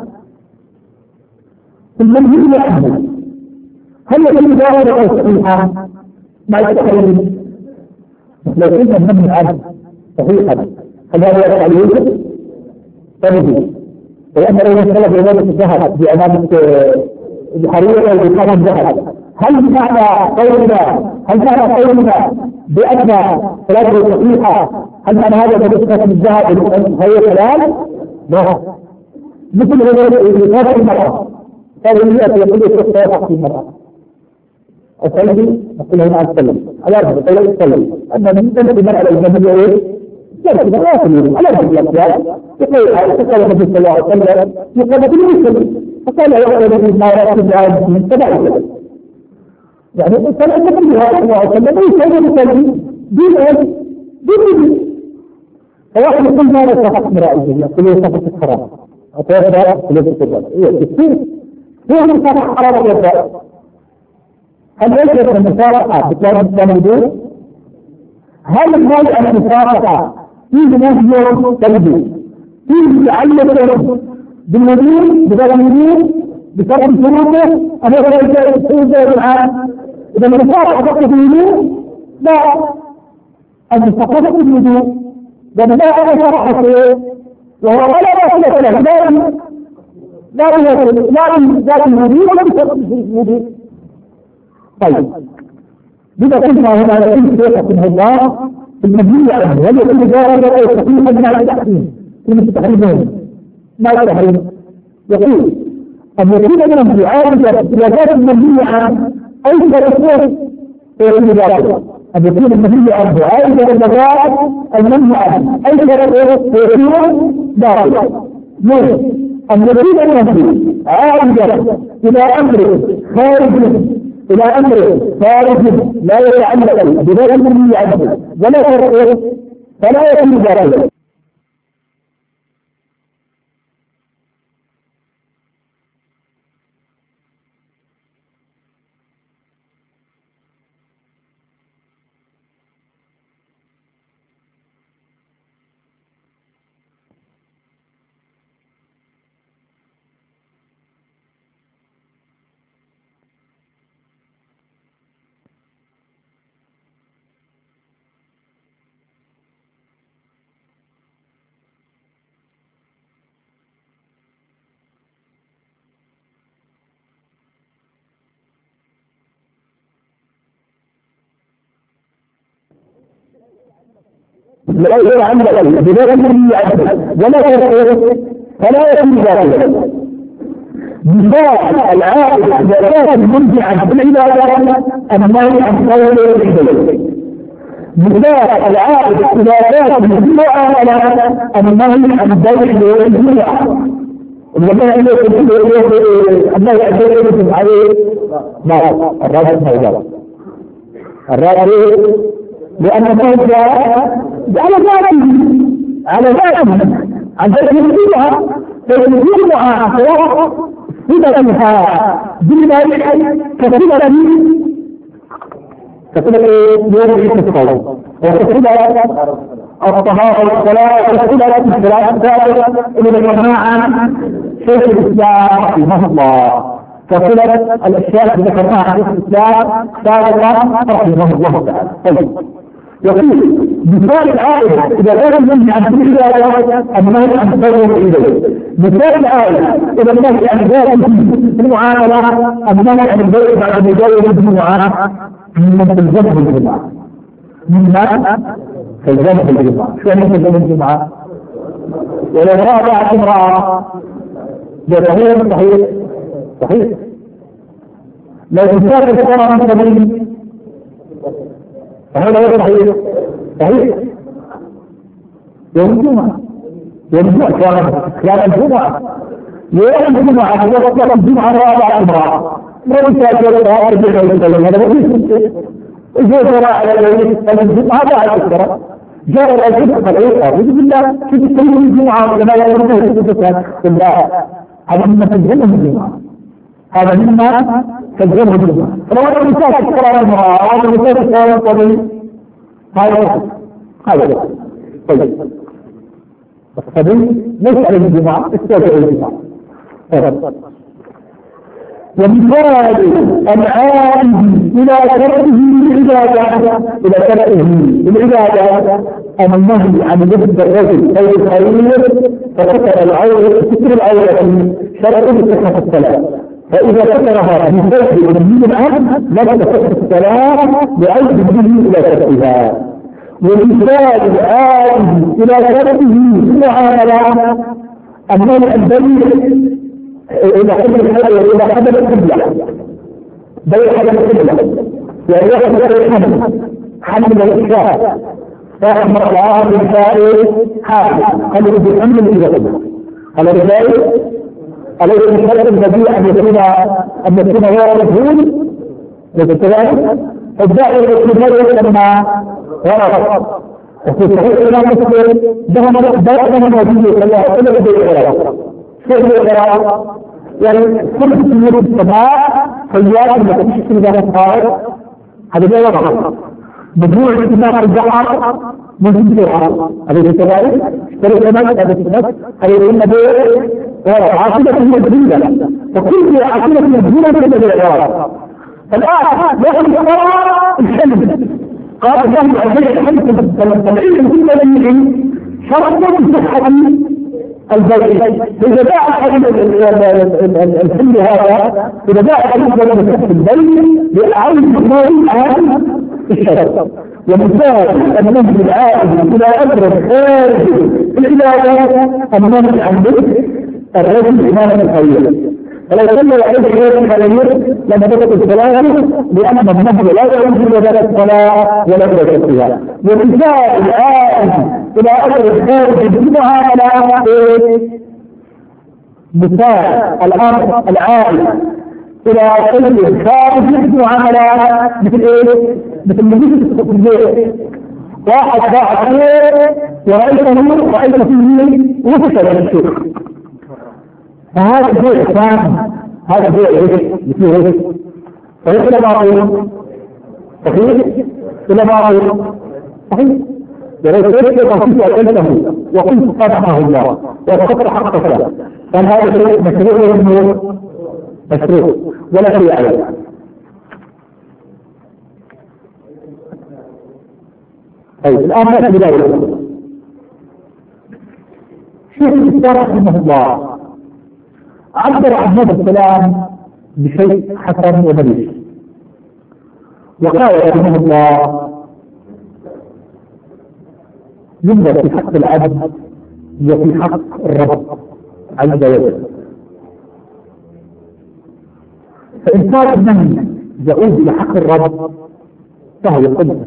ثم نجي عنه هل يكون ظاهرة أو صحيحة ما يتحرم لو كنا نمنع عنه صحيحا هل هذا يقع عليه؟ طيب لأن لو يسأل بعبادة الذهب بأمانة الحرية أو بقرن الذهب هل معنى قولنا بأن صلاته صحيحة هل معنى هذا بالنسبة للذهب هي كلام؟ لا. مثل هذا المرأة قال لي يقول لك في المرأة السيدي نقول هنا على السلم على أرض السلم أن من تنسي المرأة الإجنبية يجب لا يقول على أرض الأشياء يقول النبي صلى الله عليه وسلم يقول بالمسلم فقال يا الذي ما رأى الآن من تبعه يعني قال النبي صلى الله عليه وسلم ليس يقول دين فواحد يقول ما يصحح من رأيه يقول يصحح الحرام أتوقع يقول يصحح هو من صحح حرام يبدأ هل يجب المصارحة بطلب الوضوء؟ هل هذه المصارحة فيه نهي قلبي فيه تعلق بالوضوء بغير الوضوء بفرق شروطه أم غير العام؟ إذا المصارحة فقط الوضوء لا المصارحة فقط الوضوء لأن لا أنا صرحة وهو ولا رسولة له لا الوضوء ولا بفرق الوضوء. طيب بما كنا هنا يقول شيخ رحمه الله في المبني عنه هل يكون جارا ولا يستقيم مبنى على التحريم كلمة التحريمين ما التحريم يقول أن يكون من المعارض الاختلافات المبنية عنه أي كرسول فيكون باطلا أن يكون المبني عنه عائد إلى المغارب المبني عنه أي كرسول فيكون باطلا أن يكون المبني عائدا إلى أمر خارج إلى أمر خارج لا يتعلق بغير المبني عنه ولا يتعلق فلا يكون باطلا. لا غير عمل بغير ولا غير فلا يكون باطلا. مثال العائد إذا كان مرجعا بالعبادة النهي عن قول العبادة. مثال العائد إذا كان بالمعاملة النهي عن بيع الجمعة. والله النهي عن بيع الجمعة عليه الرابع الرابع لأن الله على ذاته عن ذلك الجمعة فالجمعة صدقها بالمال كصدق يوم الصوم وكصدق الطهارة والصلاة وكصدق الصلاة إلى الجماعة شيخ الإسلام رحمه الله كصدق الأشياء التي ذكرناها في الإسلام سابقا رحمه الله تعالى. طيب يقول مثال العائلة إذا كان المنهي عن كل ذلك النهي عن قوله إليه. مثال العائلة إذا النهي عن ذلك في المعاملة النهي عن البيع بعد مجاورة المعاملة مما تلزمه الجمعة. مما تلزمه الجمعة. شو يعني تلزمه الجمعة؟ ولو راجعت امرأة بصحيح صحيح صحيح لو انتهى الصلاة من سبيل فهذا غير صحيح صحيح يوم الجمعة كان الجمعة يوم الجمعة هو الجمعة رابعة امرأة لو انتهى الصلاة أرجع إلى هذا بسيط إذا ترى على الجمعة بعد الصلاة جاء الجمعة فالعيد أعوذ بالله كيف تسمى الجمعة لما لا يرده الجمعة بالله هذا مما تجهله الجمعة هذا مما تجهله الجمعة فلو أن الإنسان تكرر المرأة أو أن الإنسان تكرر الطبيب هذا طيب الطبيب ليس على الجمعة استوى الجمعة ومثال العائد إلى تركه العبادة إلى تركه العبادة أم النهي عن ذكر الرجل أو الخير فذكر العورة ستر العورة شرط لصحة الصلاة فإذا ذكرها من غير من الأمر لم تصح الصلاة بعيد به إلى تركها. ومثال العائد إلى تركه المعاملة النهي عن البيع إذا حدث الحلال إذا حدث القبلة بيع حدث القبلة يعني يحدث حمل الإشراف صاحب مرأة بالفائل حافظ قال له بالحمل الإجابة قال الرجال عليه الشرط البديع أن يكون هو مفهول للتجارب الداعي للتجارب لما ورد وفي صحيح الإمام مسلم دائما موجود صلى الله عليه وسلم كيف القراءة؟ يعني كل تسمير السماء سيارة التي تشكل ذلك الطائر هذا لا يضغط مجموع الاتفاق الجحر موجود فيها هذا كذلك اشتري الإمام هذا السنة هذا النبي عاصمة مجدودة وكل عاصمة مجدودة تبدأ الإعراب الآن يأخذ القراءة الحلم قال الله عليه الحلم العلم كل من شرط صحة البيع إذا باع الحل هذا إذا باع البيع لأعود المال عن الشرط ومثال النهي العائد إلى أمر خارج العبادة النهي عن ذكر الرجل إمامة الخير فلو صلى عليه غير الخير لما بدأت الصلاة لأن النهي لا يعود إلى الصلاة ولا يعود فيها ومثال العائد إلى أمر خارج المعاملة مثال الأمر العائد إلى أمر خارج المعاملة مثل إيه؟ مثل البيت واحد باع خير ورأيته فيه وفشل الشيخ فهذا البيع ثاني هذا البيع مثل هيك صحيح إلى ما رأيه صحيح إلى ما رأيه صحيح وليس يقصد أكله وقلت صدقه الله وقصد حق صلاة فهذا الشيء مشروع والنور مشروع ولا شيء عليه طيب الآن نأتي بداية شيخ الإسلام رحمه الله عبر عن هذا الكلام بشيء حسن وبليغ وقال رحمه الله ينظر في حق العبد وفي حق الرب عز وجل. فإن كان النهي يعود إلى حق الرب فهو قدس،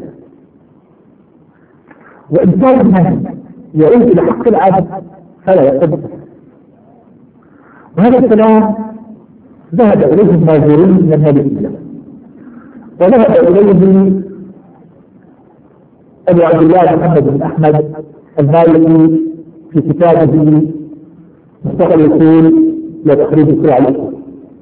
وإن كان النهي يعود إلى حق العبد فلا يقدس. وهذا الكلام ذهب إليه الناظرين من المالكية، وذهب إليه أبو عبد الله محمد بن أحمد المالكي في كتابه مستقل الأصول لتخريج الشرع الأصول.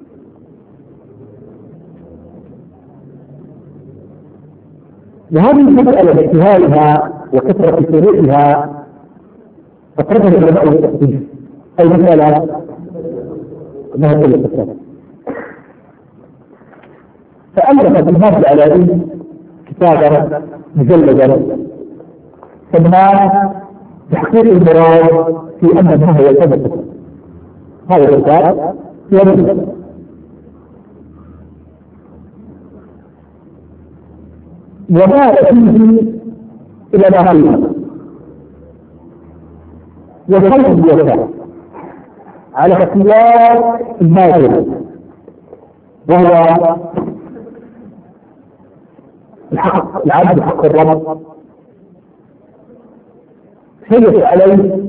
وهذه المسألة باشتهارها وكثرة فروعها أخرجها العلماء بالتحديث. أي مسألة أنها كل الفساد. فألف الإمام العلائي كتابا مجلدا سماه تحقيق المراد في أن النهي يلتبس. هذا الكتاب يلتبس. وما فيه إلى ما فيه وخلق الوفاء على اختيار الماجر، وهو الحق العبد حق الرب، سيد عليه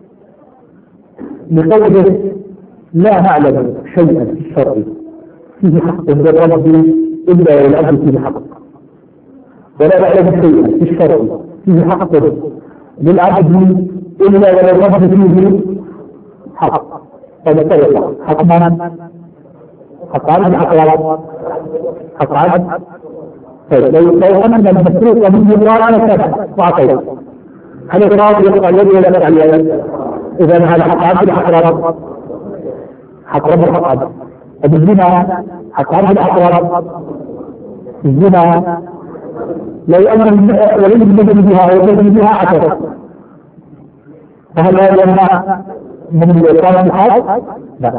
لقوله لا نعلم شيئا في الشرع فيه حق للرب إلا والعبد فيه حق، ولا نعلم شيئا في الشرع فيه حق للعبد إلا وللرب فيه حق. هذا طريقة حق من؟ حق عبد حق الرب حق عبد. لو أن المسروق منه قال أنا كذا وأعطيت، هل الراضي يقطع اليد ولا يقطع اليد؟ إذا هذا حق عبد حق رب، حق رب حق عبد. وبالزنا حق عبد حق رب. الزنا لو أمر ولي بالبدن بها ويبدن بها عشرة، فهل لا يمنع من الإقامة الحق؟ لا.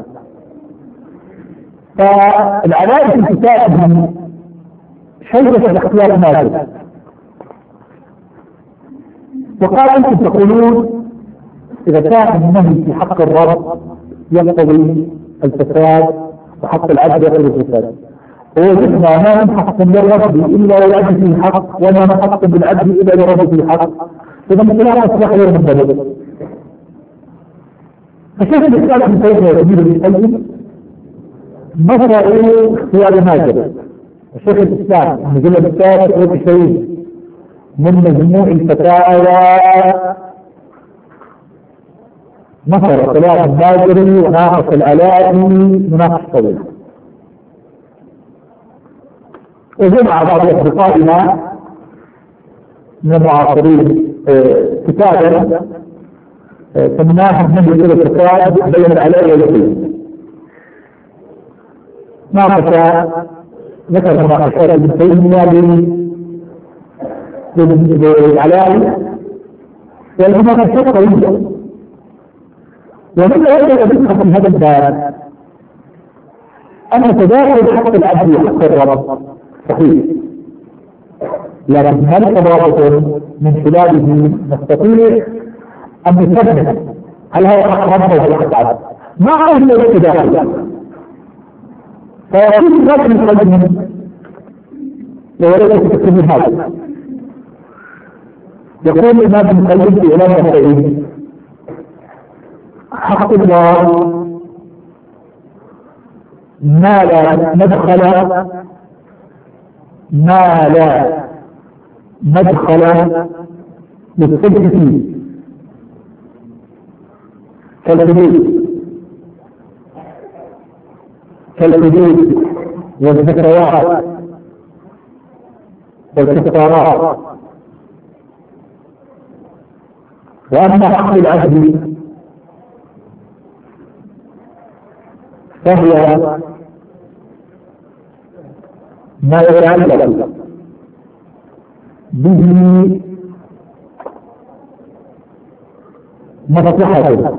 فالعلائي في كتابهم شيء الاختيار المالي، وقال أنتم تقولون إذا كان النهي في حق الرب يقتضي الفساد وحق العبد يقتضي الفساد، ووجدنا ما من حق للرب إلا والعبد فيه حق، وما من حق بالعبد إلا للرب فيه حق، إذا مثل هذا أصبح غير مندرج. فشيخ الإسلام ابن تيمية وابن القيم نظروا اختيار ماجد. الشيخ الإسلام مجلد الثالث والعشرين من مجموع الفتاوى نصر خلاف الماجري وناقص العلائي مناقص طويل، وجمع بعض أصدقائنا من المعاصرين كتابا سمناه من يقول الفساد بين العلائي والعلائي. ناقش ذكر مناقشات ابن تيمية للعلائي والمناقشات طويلة، ومن هذا ذكر في هذا الباب أن تداخل حق العبد وحق الرب صحيح، لكن هل تضافر من خلاله نستطيع أن نثبت هل هو حق رب أو حق العبد مع أهل التداخل. فيكون ذلك من قلبهم لو ولدت تكتب هذا. يقول الإمام ابن القيم في إعلام التوحيد حق الله ما لا مدخل للصدق فيه كالحدود والذكريات والكفارات. وأما حق العبد فهي ما يتعلق به مصلحة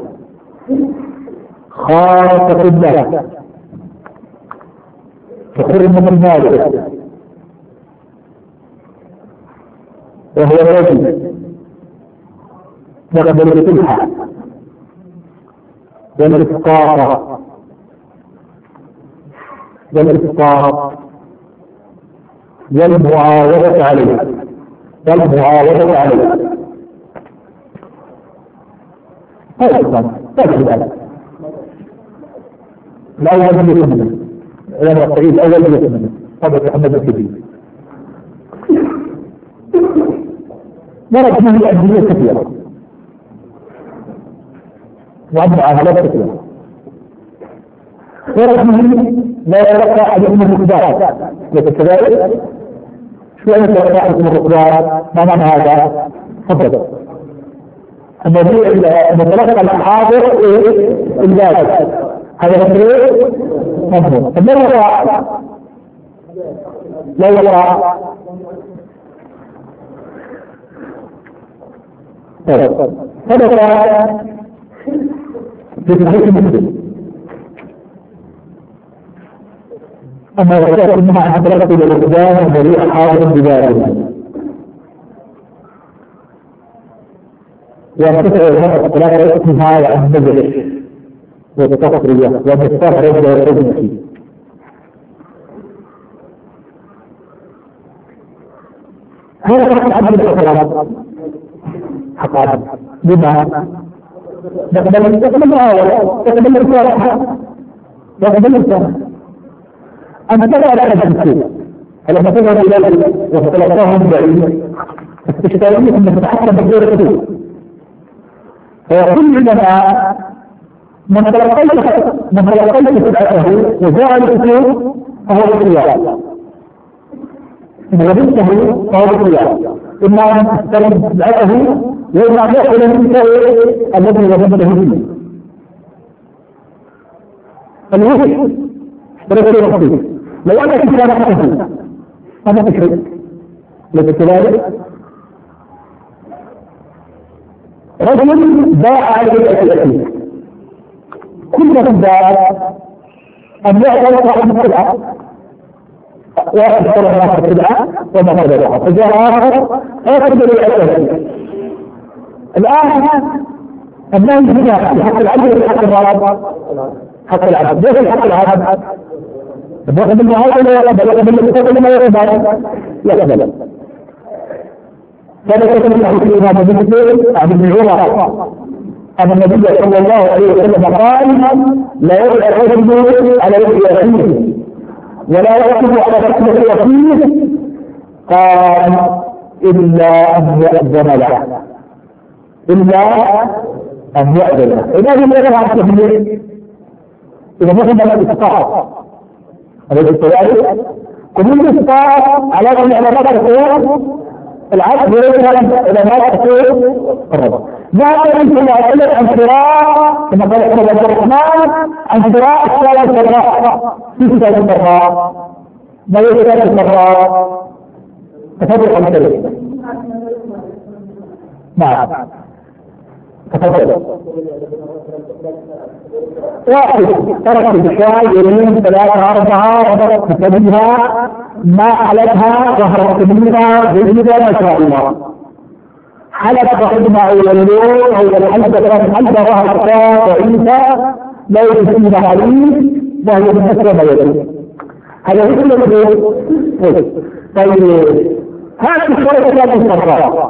خاصة له كحرمة المال، وهو الرجل يقبل الصلح والإفطار والمعاوضة عليه هذا الأول يكمل علماء الصعيد الأول يكمل طبعا محمد الكبير مرض منه الأدوية كثيرة وعند عهلات كثيرة مرض منه لا يتلقى أحد من الركبات وكذلك شو أن يتلقى أحد من الركبات ما معنى هذا؟ تفضل النبي أن يتلقى الحاضر الباقي هذا التفريق مفهوم. المرة لا يقع هذا في صحيح مسلم. أما وجدت أنها حضرت إلى الإقدام بريء حاضر بذلك وانتفع المرأة الثلاثة اسمها وعن مجلس وتتصرية ومستوى رجل ورجل فيه هذا كان عبد الأسرار حقا بما نقبل المعاولة نقبل الصالحة نقبل الصالحة أما ترى لا تنسي فلما تذهب إلى وتلقاهم بعيد استشتاقية أن تتحكم بغير كثير فيقول لنا من تلقيت سبعته وجاء الكثير فهو الرياض إن غبنته فهو الرياض إما أن تستلم سبعته وإما أن يأخذ منك الذي غبنته فيه الوحش برسول رصيد لو أنك كان حقه هذا فكري لذلك رجل باع عليه الأشياء كل من باع أن يعطى صاحب السلعة واحد طلب آخر السلعة وما قدرها فجاء آخر يقدر الأشياء الآن الناس هنا حق العبد وحق الراب حق العبد ليس حق العبد بأخذ المعاولة ولا بأخذ المعاولة ما يقبل كان يقول الله في الإمام المسلم عن ابن عمر أن النبي صلى الله عليه وسلم قال لا يرجع الرجل على يد أخيه ولا يقف على ركبة أخيه قال إلا أن يأذن له إذا لم يرى عن التهمير إذا مثل ما الاستطاع الذي التوالي كل الاستطاع على أن يعلمات الخير العبد يريد إلى ما تقول الرب ما يريد الله إلا عن شراء كما قال ابن عبد الرحمن عن شراء الصلاة والراء في كتاب الراء ما يريد الراء تفضل عن شراء نعم تفضل واحد ترك بشاي يمين ثلاثة أربعة وضرب بسببها ما أعلتها ظهرت منها جيدة ما شاء الله حلت بحضنا إلى الليل أو إلى الحلبة كانت حلبة ظهرت وعيسى لا يجب عليه وهي من أسرى ما يجب هذا هو كل الأمور طيب هذه الشرطة لا تستطاع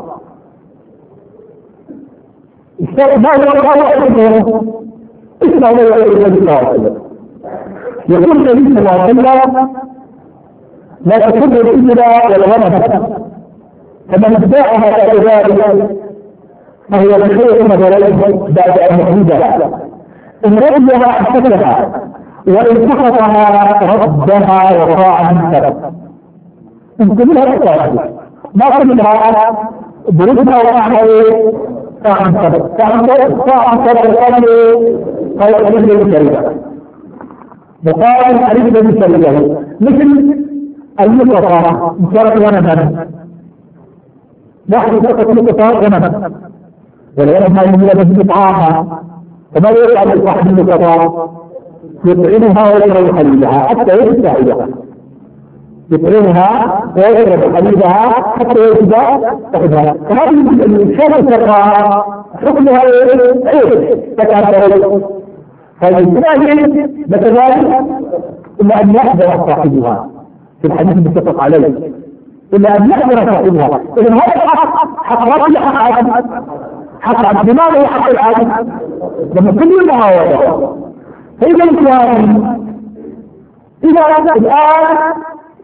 الشرط ما هو الله اسمع الله عليه وسلم يقول النبي صلى الله عليه وسلم لا تكون الإبل والغنم فمن ابتاعها كذلك فهي بخير مثلا بعد أن يحيدها إن رجلها احتفلها وإن سقطها ردها وقاع من سبب إن كلها أطلعها ما قبلها برجها وقعها قاع من سبب قاع من سبب قال أريد بالشريعة وقال أريد بالشريعة مثل المطلقة مشارك غنما واحد يطلق المطلقة غنما والغنم ما يملك بطعامها فما يفعل الواحد المطلقة يطعمها ويشرب حليبها حتى يجد ساعدها يطعمها ويشرب حليبها حتى يجد ساعدها فهذه الشرط الصغار حكمها ايه؟ تكاثر. فالثاني مثلا إلا أن يحذر صاحبها في الحديث المتفق عليه، إلا أن يحذر صاحبها. إذن هذا حق ربي حق عبد. لماذا هو حق العبد؟ لما كل المعاوضة. فإذا الإخوان إذا الآن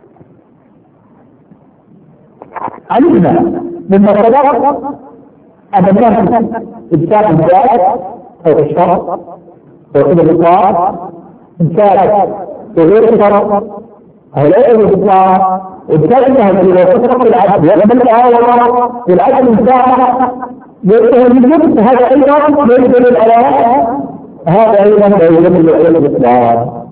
علمنا مما سبق أن الناس إبتاع الزائد أو الشرط أو الإطلاق إنسان وغير الشرط أو لا يجب الإطلاق وبالتالي أنها إذا تطلق العدل وقبل الآية والعدل إنسان يجب هذا أيضا لا يجب الآيات، هذا أيضا لا يجب الإطلاق.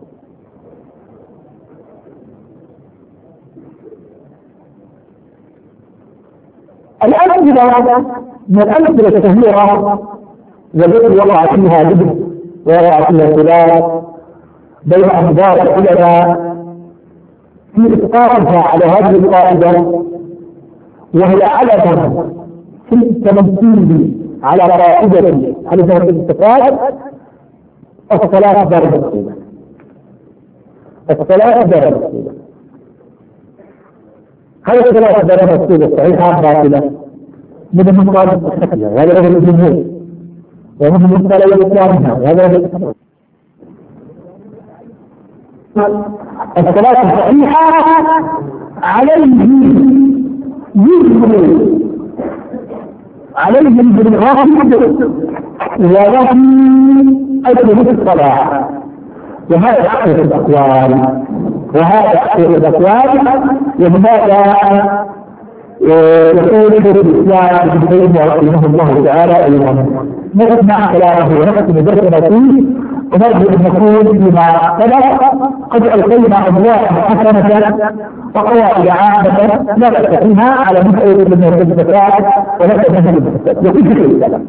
الأمثلة من الأمثلة الكثيرة والتي وقع فيها بدء ووقع فيها خلاف بين أخبار العلماء في إسقاطها على هذه القاعدة، وهي علم في التمثيل على قاعدة على ذهب الاستقرار الصلاة دار الرسول. الصلاة دار الرسول هذه الصلاة دار الرسول الصحيحة باطلة من المقابل الصحيحة، هذا هو الجمهور ومن المقابل الإسلامها، هذا هو الصلاة الصحيحة عليهم بالغافل ووهم أجل الصلاة. وهذا أحد الأقوال وبهذا يقول شيخ الإسلام ابن تيمية رحمه الله تعالى أيضا. نسمع كلامه ونختم درسنا فيه ونرجو أن نكون بما سبق قد ألقينا أبواب حسنة وقواعد عامة لا بأس فيها على مسألة من الفساد ولا تنهي الفساد. يقول شيخ الإسلام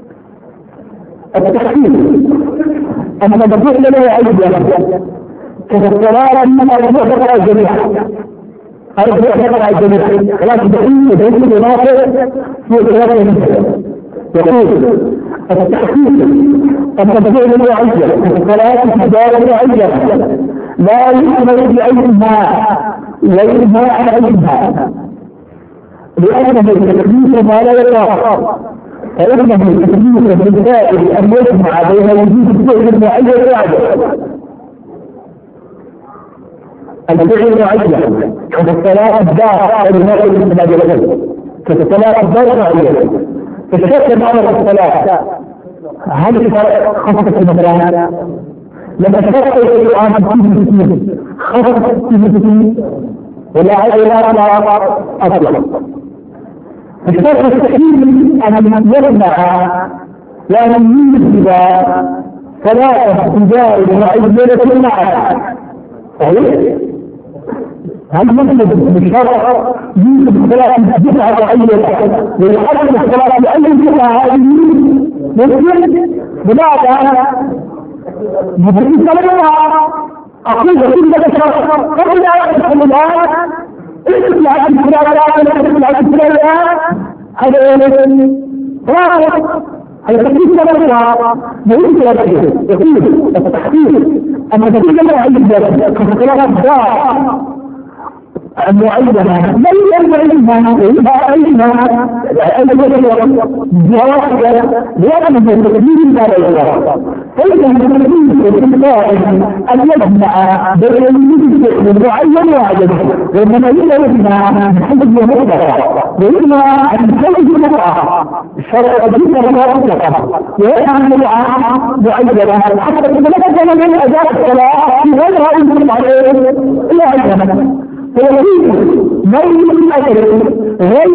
التحقيق أن الموضوع لا يعيب كالصلاة أنما يجب فقط الجميع. هذا هو فقط الجميع ولكن بحيث يدخل مناطق في الغرب المسلم. يقول التحقيق أن الموضوع لا يعيب كالصلاة مدار يعيب لا يمكن لأيها وينهى عن أيها، لأنه التكليف ما لا يطاق، فإنه التكليف بالذات أن يجمع بين وجود الفعل المعين والعدل. الفعل المعين كالصلاة الدار المرء من أجل كالصلاة الدار معين. فالشك معنى الصلاة هل خصصت المكان؟ لما شرط القرآن فيه خصصت فيه ولا علاقة أصلا. الشرط التحليل أن يمنع وأن يجب صلاة تجارب معينة المعنى. صحيح؟ هل مطلب بالشرع يجب صلاة بدعة معينة ويحرم الصلاة بأي بدعة هذه ممكن؟ بماذا؟ ممكن صلاة أقول كل بشر قبل أن يدخل الآن إذن عن الصلاة هذا هذا تكليف مرة مهم يقول التحقيق أما تكليف مرة كصلاة الدار المعينة لا يمنعها لأن التكليف لا يجوز. فإذا التكليف أن يجمع بين المعين وعدده، وإنما يجمع من حيث المطلقة ويجمع عن حيث المطلقة. الشرع الدين لا مطلقة ويجمع معينة حتى إذا نزل من أداء الصلاة غير أنزل عليه إلا عينة فيريد من أجل غير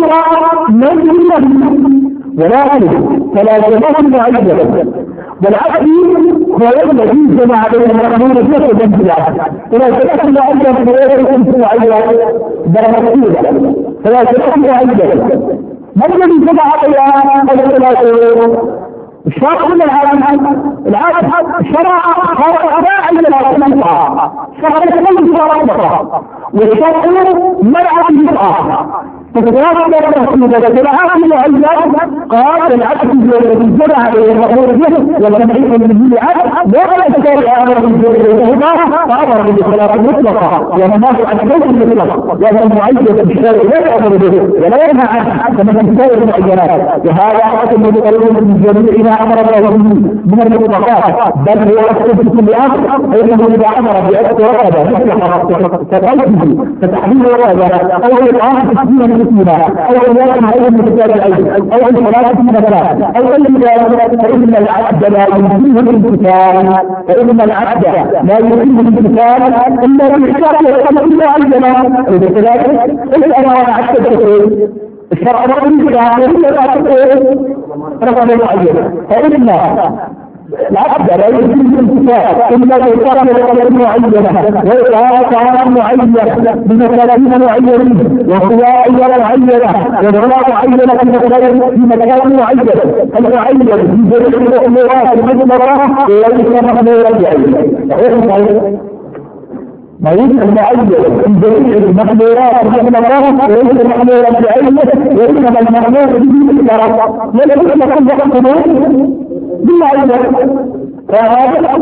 من ولكن فلا يجب معينة. والعقل هو الذي جمع بين المأمون بيته والانتباه. إذا تكون معينة فغير الأنس معينة برمكتيبة فلا تكون معينة. ما الذي جمع بين الثلاثة؟ الشرع من العالم الشرع خاضع إلى المنطقة، الشرع يتكلم شرع المنطقة والشرع منع المنطقة. فالصراط العاقل معين قال العبد الجرع المأمور به والتنعيم من العبد ولا يتكرر امر بالجرع فامر بالصلاه المطلقه ونهى عن شيء المطلق وهو المعين بالشرع لا يامر به ولا ينهى عنه كما في سائر المعينات وهذا حكم متقرر من جميع ما امر الله به من المطلقات بل هو يحكم في كل امر فانه اذا امر بعتق رقبه مثل كقلبه فتحريم الرقبه او اقامه تسليم المسلمه او رياضه عليهم المتتابعين او الصلاه في مكان او فإن العبد لا يمكنه الامتثال فإن العبد لا يمكنه الامتثال إلا بالإحسان والقدر معينة وبكذلك الأنا وعدت التكريم الشرع رقم كذا إلا بعد رقم معينة فإن العبد لا يمكنه الامتثال إلا بالإحسان والقدر معينة وإذا كان معين بمثالين معينين وقواعد معينة وضغط معينة في مكان معين المعين في جميع الأمورات المجمرة ليس مأمورا بعينه ما يوجد المعين في جميع المأمورات المجمرة ليس مأمورا بعينه وإنما المأمور به الإشارة ولكن كل الأمور بالمعين فهذا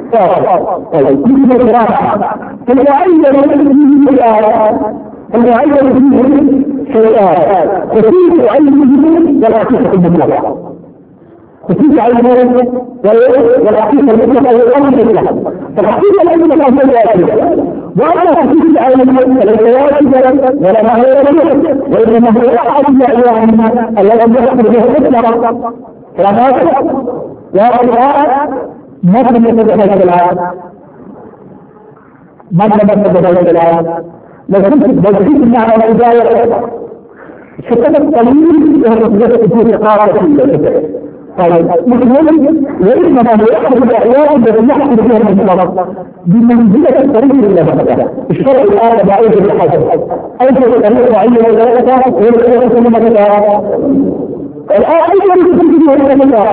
المعين فيه شيئان خفيف علمه والحقيقة المطلقة خفيف علمه والحقيقة المطلقة والأمر المطلقة فالحقيقة المطلقة هو الواجب وأما خفيف علمه فليس واجبا ولا معيرا وإنما هو أحد الأعيان الذي يحصل به مطلقا فماذا يا الله ما لم يتجاوز الآن ما لم يتجاوز الآن لو كنت المعنى الإدارة شكلت قليل وهو تجسد في إقارة طيب مسلم وإنما هو يأخذ الأحيان الذي يحصل فيها المطلق بمنزلة الطريق إلا مثلا الشرع الآن بعيد بالحجر أيضا الطريق معين وذلك ويقول لكم مثلا الآن أيضا يمكن أن يكون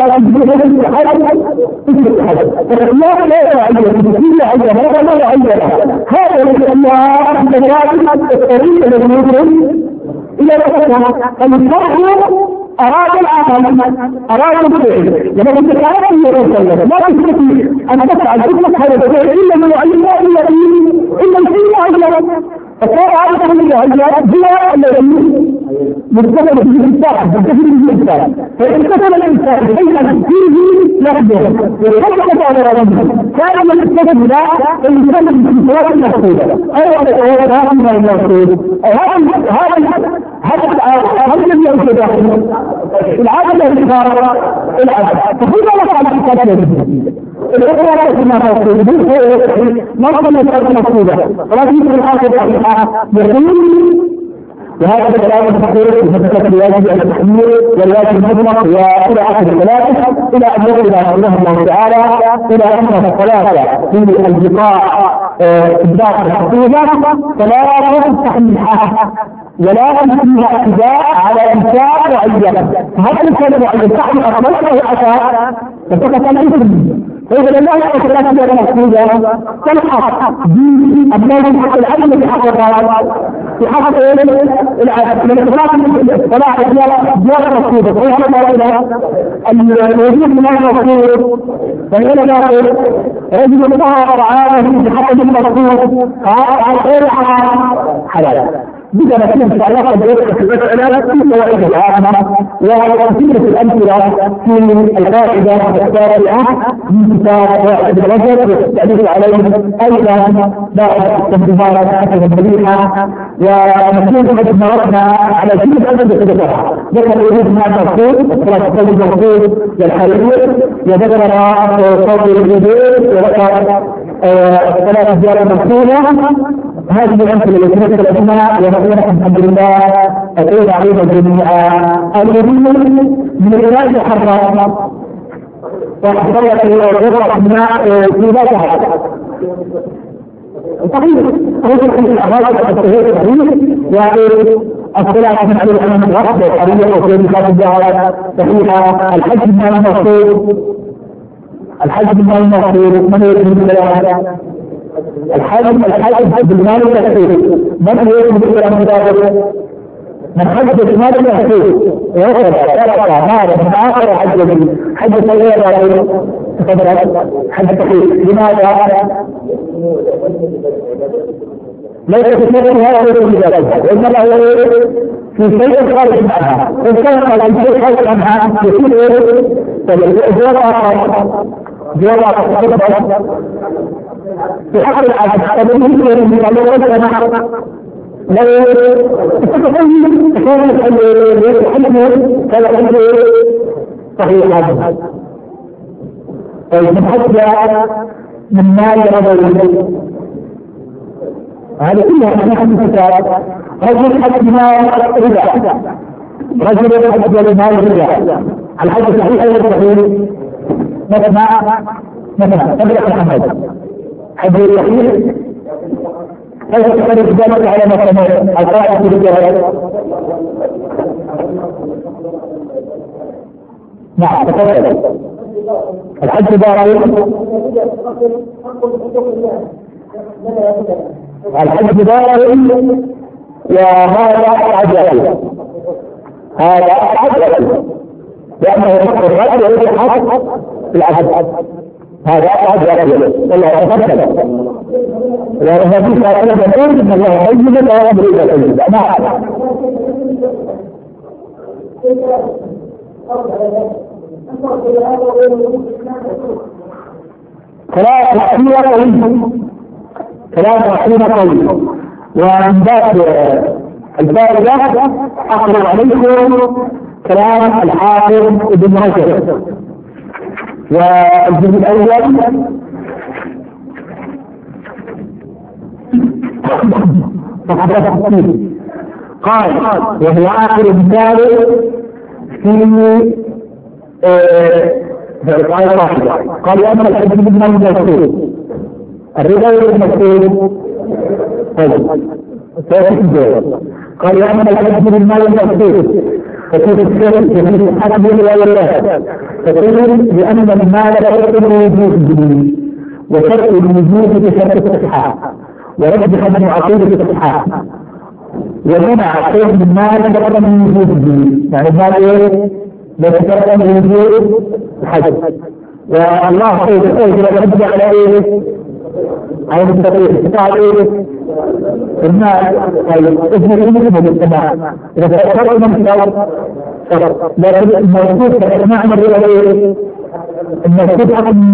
الإخلاق لا يعين بكل عين هذا لا يعين هذا الإخلاق الطريق الذي يدرس إلى الإخلاق المرء أراد العمل أراد الفعل لما كنت تعرف أن يرسل لا تستطيع أن تفعل حكمك هذا الفعل إلا من يعين إلا الفعل معين فصار هذا من يعين هو الذي مرتبط بالإنسان بالإنسان فإن كتب الإنسان بين فيه يخبر ويخبر على ربه كان من الكتب لا الإنسان بالإنسان المحسوبة أو هذا من المحسوب هذا الذي يوجد العدل الإدارة العدل فهذا لك على الكتاب الإقرار كما تقول نظم الكتاب المحسوبة ولكن في الحاجة يقول وهذا الكلام الحقيقي في مسألة الواجب التحميل والواجب المطلق وإلى آخر الثلاثة إلى أن يصل الله تعالى إلى أن الصلاة في البقاع إبداع الحقيقة فلا يفتح منها ولا فيها اعتداء على إنسان معين فهذا الإنسان معين تحت أطلقه عشاء فسكت الإنسان فإذا الله يعرف الناس بأن المسؤولة تلحق بأبنائهم حق العدل في حق الغرام في حق العدل من إخلاق الصلاة ديار الرسول وهذا ما إلى الوجود من الرسول فإذا نقول رجل ظهر رعاه بحق الرسول قال غير حلال بدأ نتكلم في علاقة بين المسألة في مواعيد العامة وتفسير الأمثلة في القاعدة التابعة من كتاب واحد الرجل والتعليق عليه أيضا بعض التنظيمات حسب المليحة ونكون قد مررنا على كل الأمثلة الأخرى ذكر الوجود مع التفصيل الصلاة الطيب والخروج والحرير وذكر صوت الوجود وذكر الصلاة الزيارة المقصودة هذه الأمثلة التي نذكر الأسماء ونقول الحمد لله أقول عليها جميعا الذين من العلاج الحرام وحضرت الغرة في ذاتها صحيح أوجد في الأغراض التغيير الصحيح الصلاة من عليه الأمام الغرب والحرية وكل خاطب بها صحيحة الحج من المصير الحج من المصير من يريد من الحج بالمال والتكفير من يريد بالكلام المدافع من حج الإمام المحسوس ويقول هذا من آخر حج صغير حج تقييد. لماذا؟ ليس في شيء هذا وإنما هو في شيء خارج عنها. إن كان في شيء خارج عنها يكون جواب في حق العبد فبالنسبة من الوقت أنا لو صحيح هذا من حتى من مال رضي هذا كله من حد الكتاب. رجل حد مال رجع رجل حد مال رجع الحد صحيح أو صحيح مثلا تبرع محمد حد الصحيح هل تقدر تدلل على مثلا القاعدة في الجهاد؟ نعم تفضل. الحج دارين الحج دارين وهذا عجل هذا عجل لأنه يحق الرجل ويحق العبد هذا عجل والله تفضل. وهذا في سؤال يقول إن الله يجب لا يمر إلى الأجل. نعم كلام أخيرا قوي ومن ذات الفائدة أقرأ عليكم كلام الحافظ ابن رجب والجزء الأول قال وهو آخر مثال في الآية الواحدة. قال أما الحج من المسؤول الربا المسؤول قال أما الحج من المال المسؤول فكيف السبب في الحج ولا والله فتقول لأن المال شرط الوجود وشرط الوجود بشرط الصحة ورجح من عقيدة الصحة ومنع شيء من المال شرط من وجود يعني المال ايه؟ لا شرط من وجود الحج. والله سيد الأجل الحج على ايه؟ على المستقيم استطاع ايه؟ المال ابن الإنسان بالسماء إذا فأخذ من شرط لكن الموجود كإجماع الرئيسي الموجود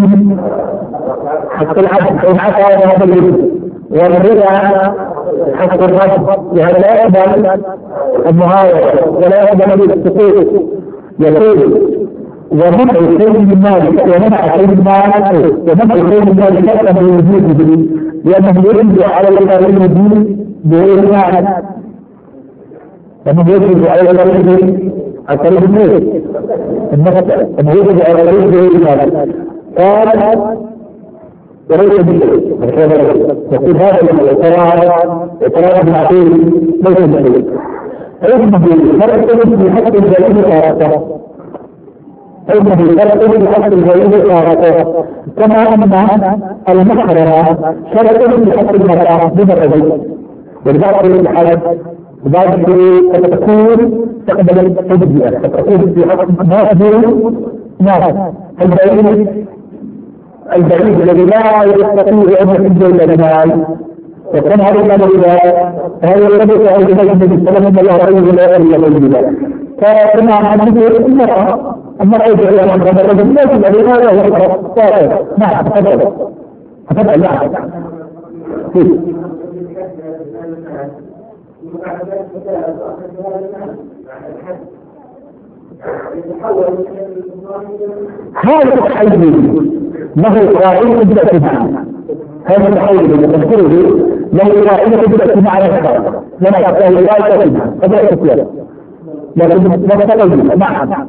حق العبد إن عفا هذا الوجود والرضا حق الرب لهذا لا يقبل المهاوره ولا يقبل السقوط يقول ومنع خير المال ومنع خير المال ومنع خير المال كأنه الوجود لأنه يجب على الإنسان الدين بإيمان لأنه يجب على الإنسان الطريق الناس النفس أنه يجب على الطريق بإيمان قال وليس بالشيء يقول هذا الاعتراض المعقول ليس بالشيء علمه فرق بحق الجليل طارته علمه فرق بحق الجليل طارته كما أن المحرم شرط بحق المرأة بمرأة والبعض الحالة بعض تكون تقبل التجزئة تكون في حق ناس البعيد الذي لا يستطيع أن يحج إلا المال وكان هذا المال هذا الذي يعود إليه النبي صلى الله عليه وسلم لا إلا بالله فكما عنه المرأة يدعي أن هذا الرجل لا الذي لا يقرأ نعم تفضل نعم هذا التحيز له قائمة بالاجتماع هذا التحيز الذي تذكره له قائمة بالاجتماع على الشرع لما تقول قائمة هذا التسليم لكن لا تقول نعم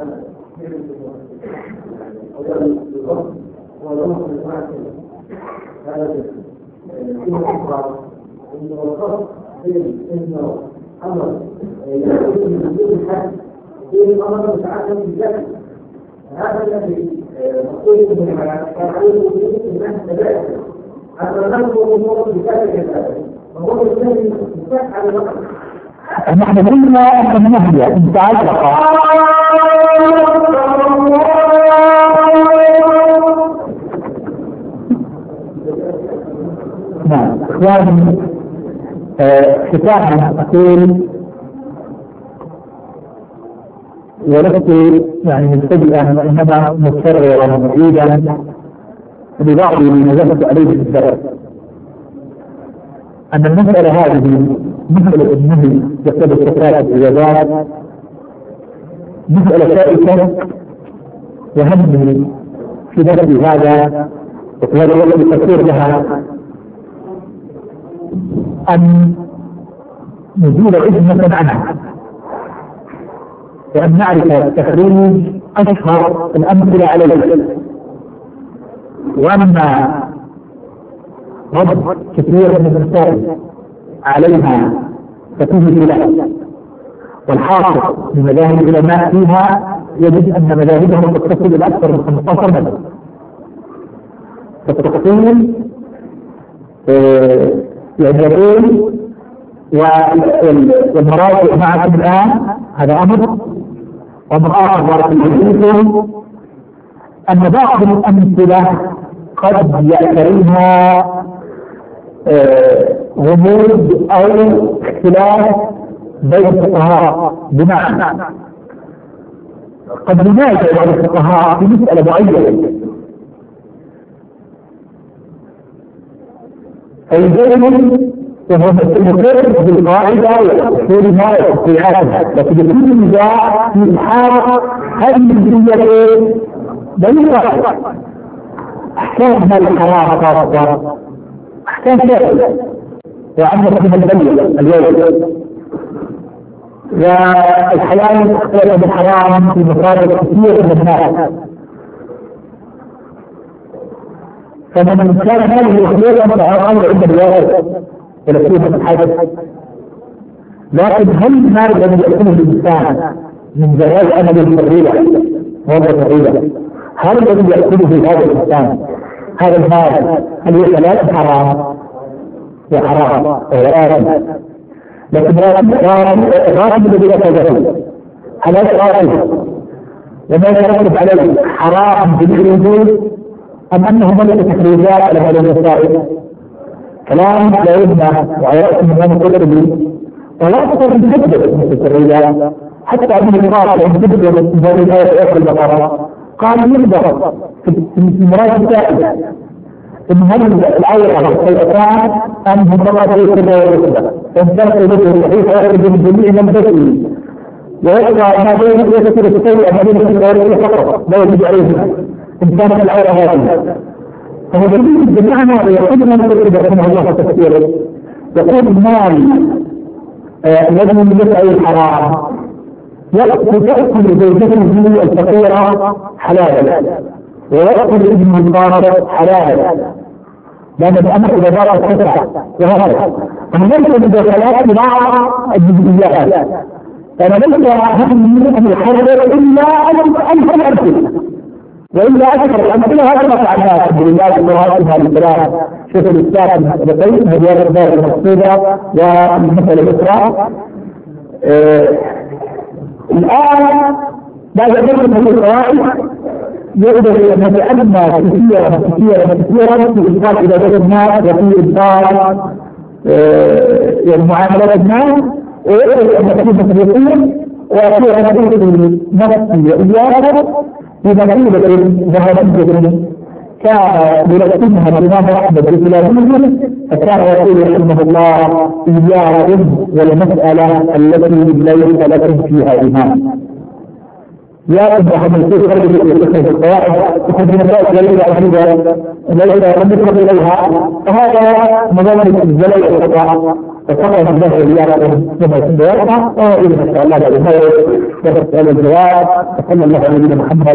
الأمر متعلق بالذات هذا الذي مقصود به تعريف الناس ذلك حتى ننظر الأمور بذلك وهو الذي يفتح على الوقت نحن قلنا أن النهي إن تعلق نعم إخواني ختاما أقول ولست يعني مبتدئا وإنما مكررا معيدا ببعض ما ذهبت عليه في الدرس أن المسألة هذه مسألة النهي بسبب الصفات العبادات مسألة شائكة وهم في درس هذا وهذا هو الذي تفسير لها أن نزيل عزمة عنها وأن نعرف تخريج أشهر الأمثلة عليه وأما رد كثير من النساء عليها ففيه خلاف والحاصل من مذاهب العلماء فيها يجب أن مذاهبهم تتصل بالأكثر من 15 مذهب فالتفصيل يقول والمراجع معكم الآن هذا أمر آخر بارك الله فيكم أن بعض الأمثلة قد يأتيها غموض أو اختلاف بين الفقهاء بمعنى قد ينازع بعض الفقهاء في مسألة معينة فيجب وهو مقر بالقاعدة وأصول ما يستطيعها لكن يكون نزاع في الحالة هذه الجزئية بين أحكامها الحرام خاصة أحكام شرعية وعندنا فيها البلية اليوم والحلال اختلف بالحرام في مقابل كثير من الناس فمن كان هذه الخير أمر عند الواقع ولكن الحاجة لكن هل المال الذي يأكله الإنسان من زواج أمل الفريضة وهو الفريضة هل الذي يأكله هذا الإنسان هذا المال هل هو حلال حرام؟ وحرام وهو آثم لكن الراتب الذي يأكله حلال راتب وما يترتب عليه حرام بالوجود أم أنه ملك تحريزات على هذا المسائل كلام لا يبنى وعلى رأس من يوم القدر ولا تقدر تجدد مثل الرجال حتى أبن الإمارة عند تجدد من هذه الآية البقرة قال يقدر في مراجعة الثالثة إن هذه الآية على السيطان أنهم مرة يقدر ويقدر وإن كانت الوجه الصحيح يخرج من جميع من بشري ويبقى ما بين يكثر السيء ما بين السيء فقط لا يجب عليه إن كانت الآية هذه فهو دليل بمعنى ويقولنا نقول رحمه الله تفسيره يقول المال الذي من يسعى الحرام تأكل زوجته الفقيرة حلالا ويأكل ابن المبارك حلالا لأن الأمر إذا بارك فتح وهكذا فمن يمكن بدخلات مع الجزئيات فأنا ليس هم أن يحرر إلا أن الأمثلة وإلا أكثر الأمثلة هذا فعلها الحمد لله الله الكلام شوف الإسلام المسألتين هذه الأخبار المقصودة والمسألة الأخرى الآن بعد ذلك من القواعد يقدر أن نتأمل كثيرا في إدخال عبادات الناس وفي إدخال معاملات الناس ويقدر أن تكون مسؤولين ويصير نبيه نفسي وإياك إذا قيل ذهبت كان يلقنها الإمام أحمد بن فكان يقول رحمه الله إياكم والمسألة التي ليس لكم فيها إمام يا أبا حمد الشيخ رجل يتخذ القواعد تخذ من الناس ليلة أحمد ليلة رمضت إليها فهذا مضامن الزلي والقطاع فصلى الله إياكم كما يكون بيرها وإذا ما شاء الله بعد هذا يبقى الجواب وصلى الله على نبينا محمد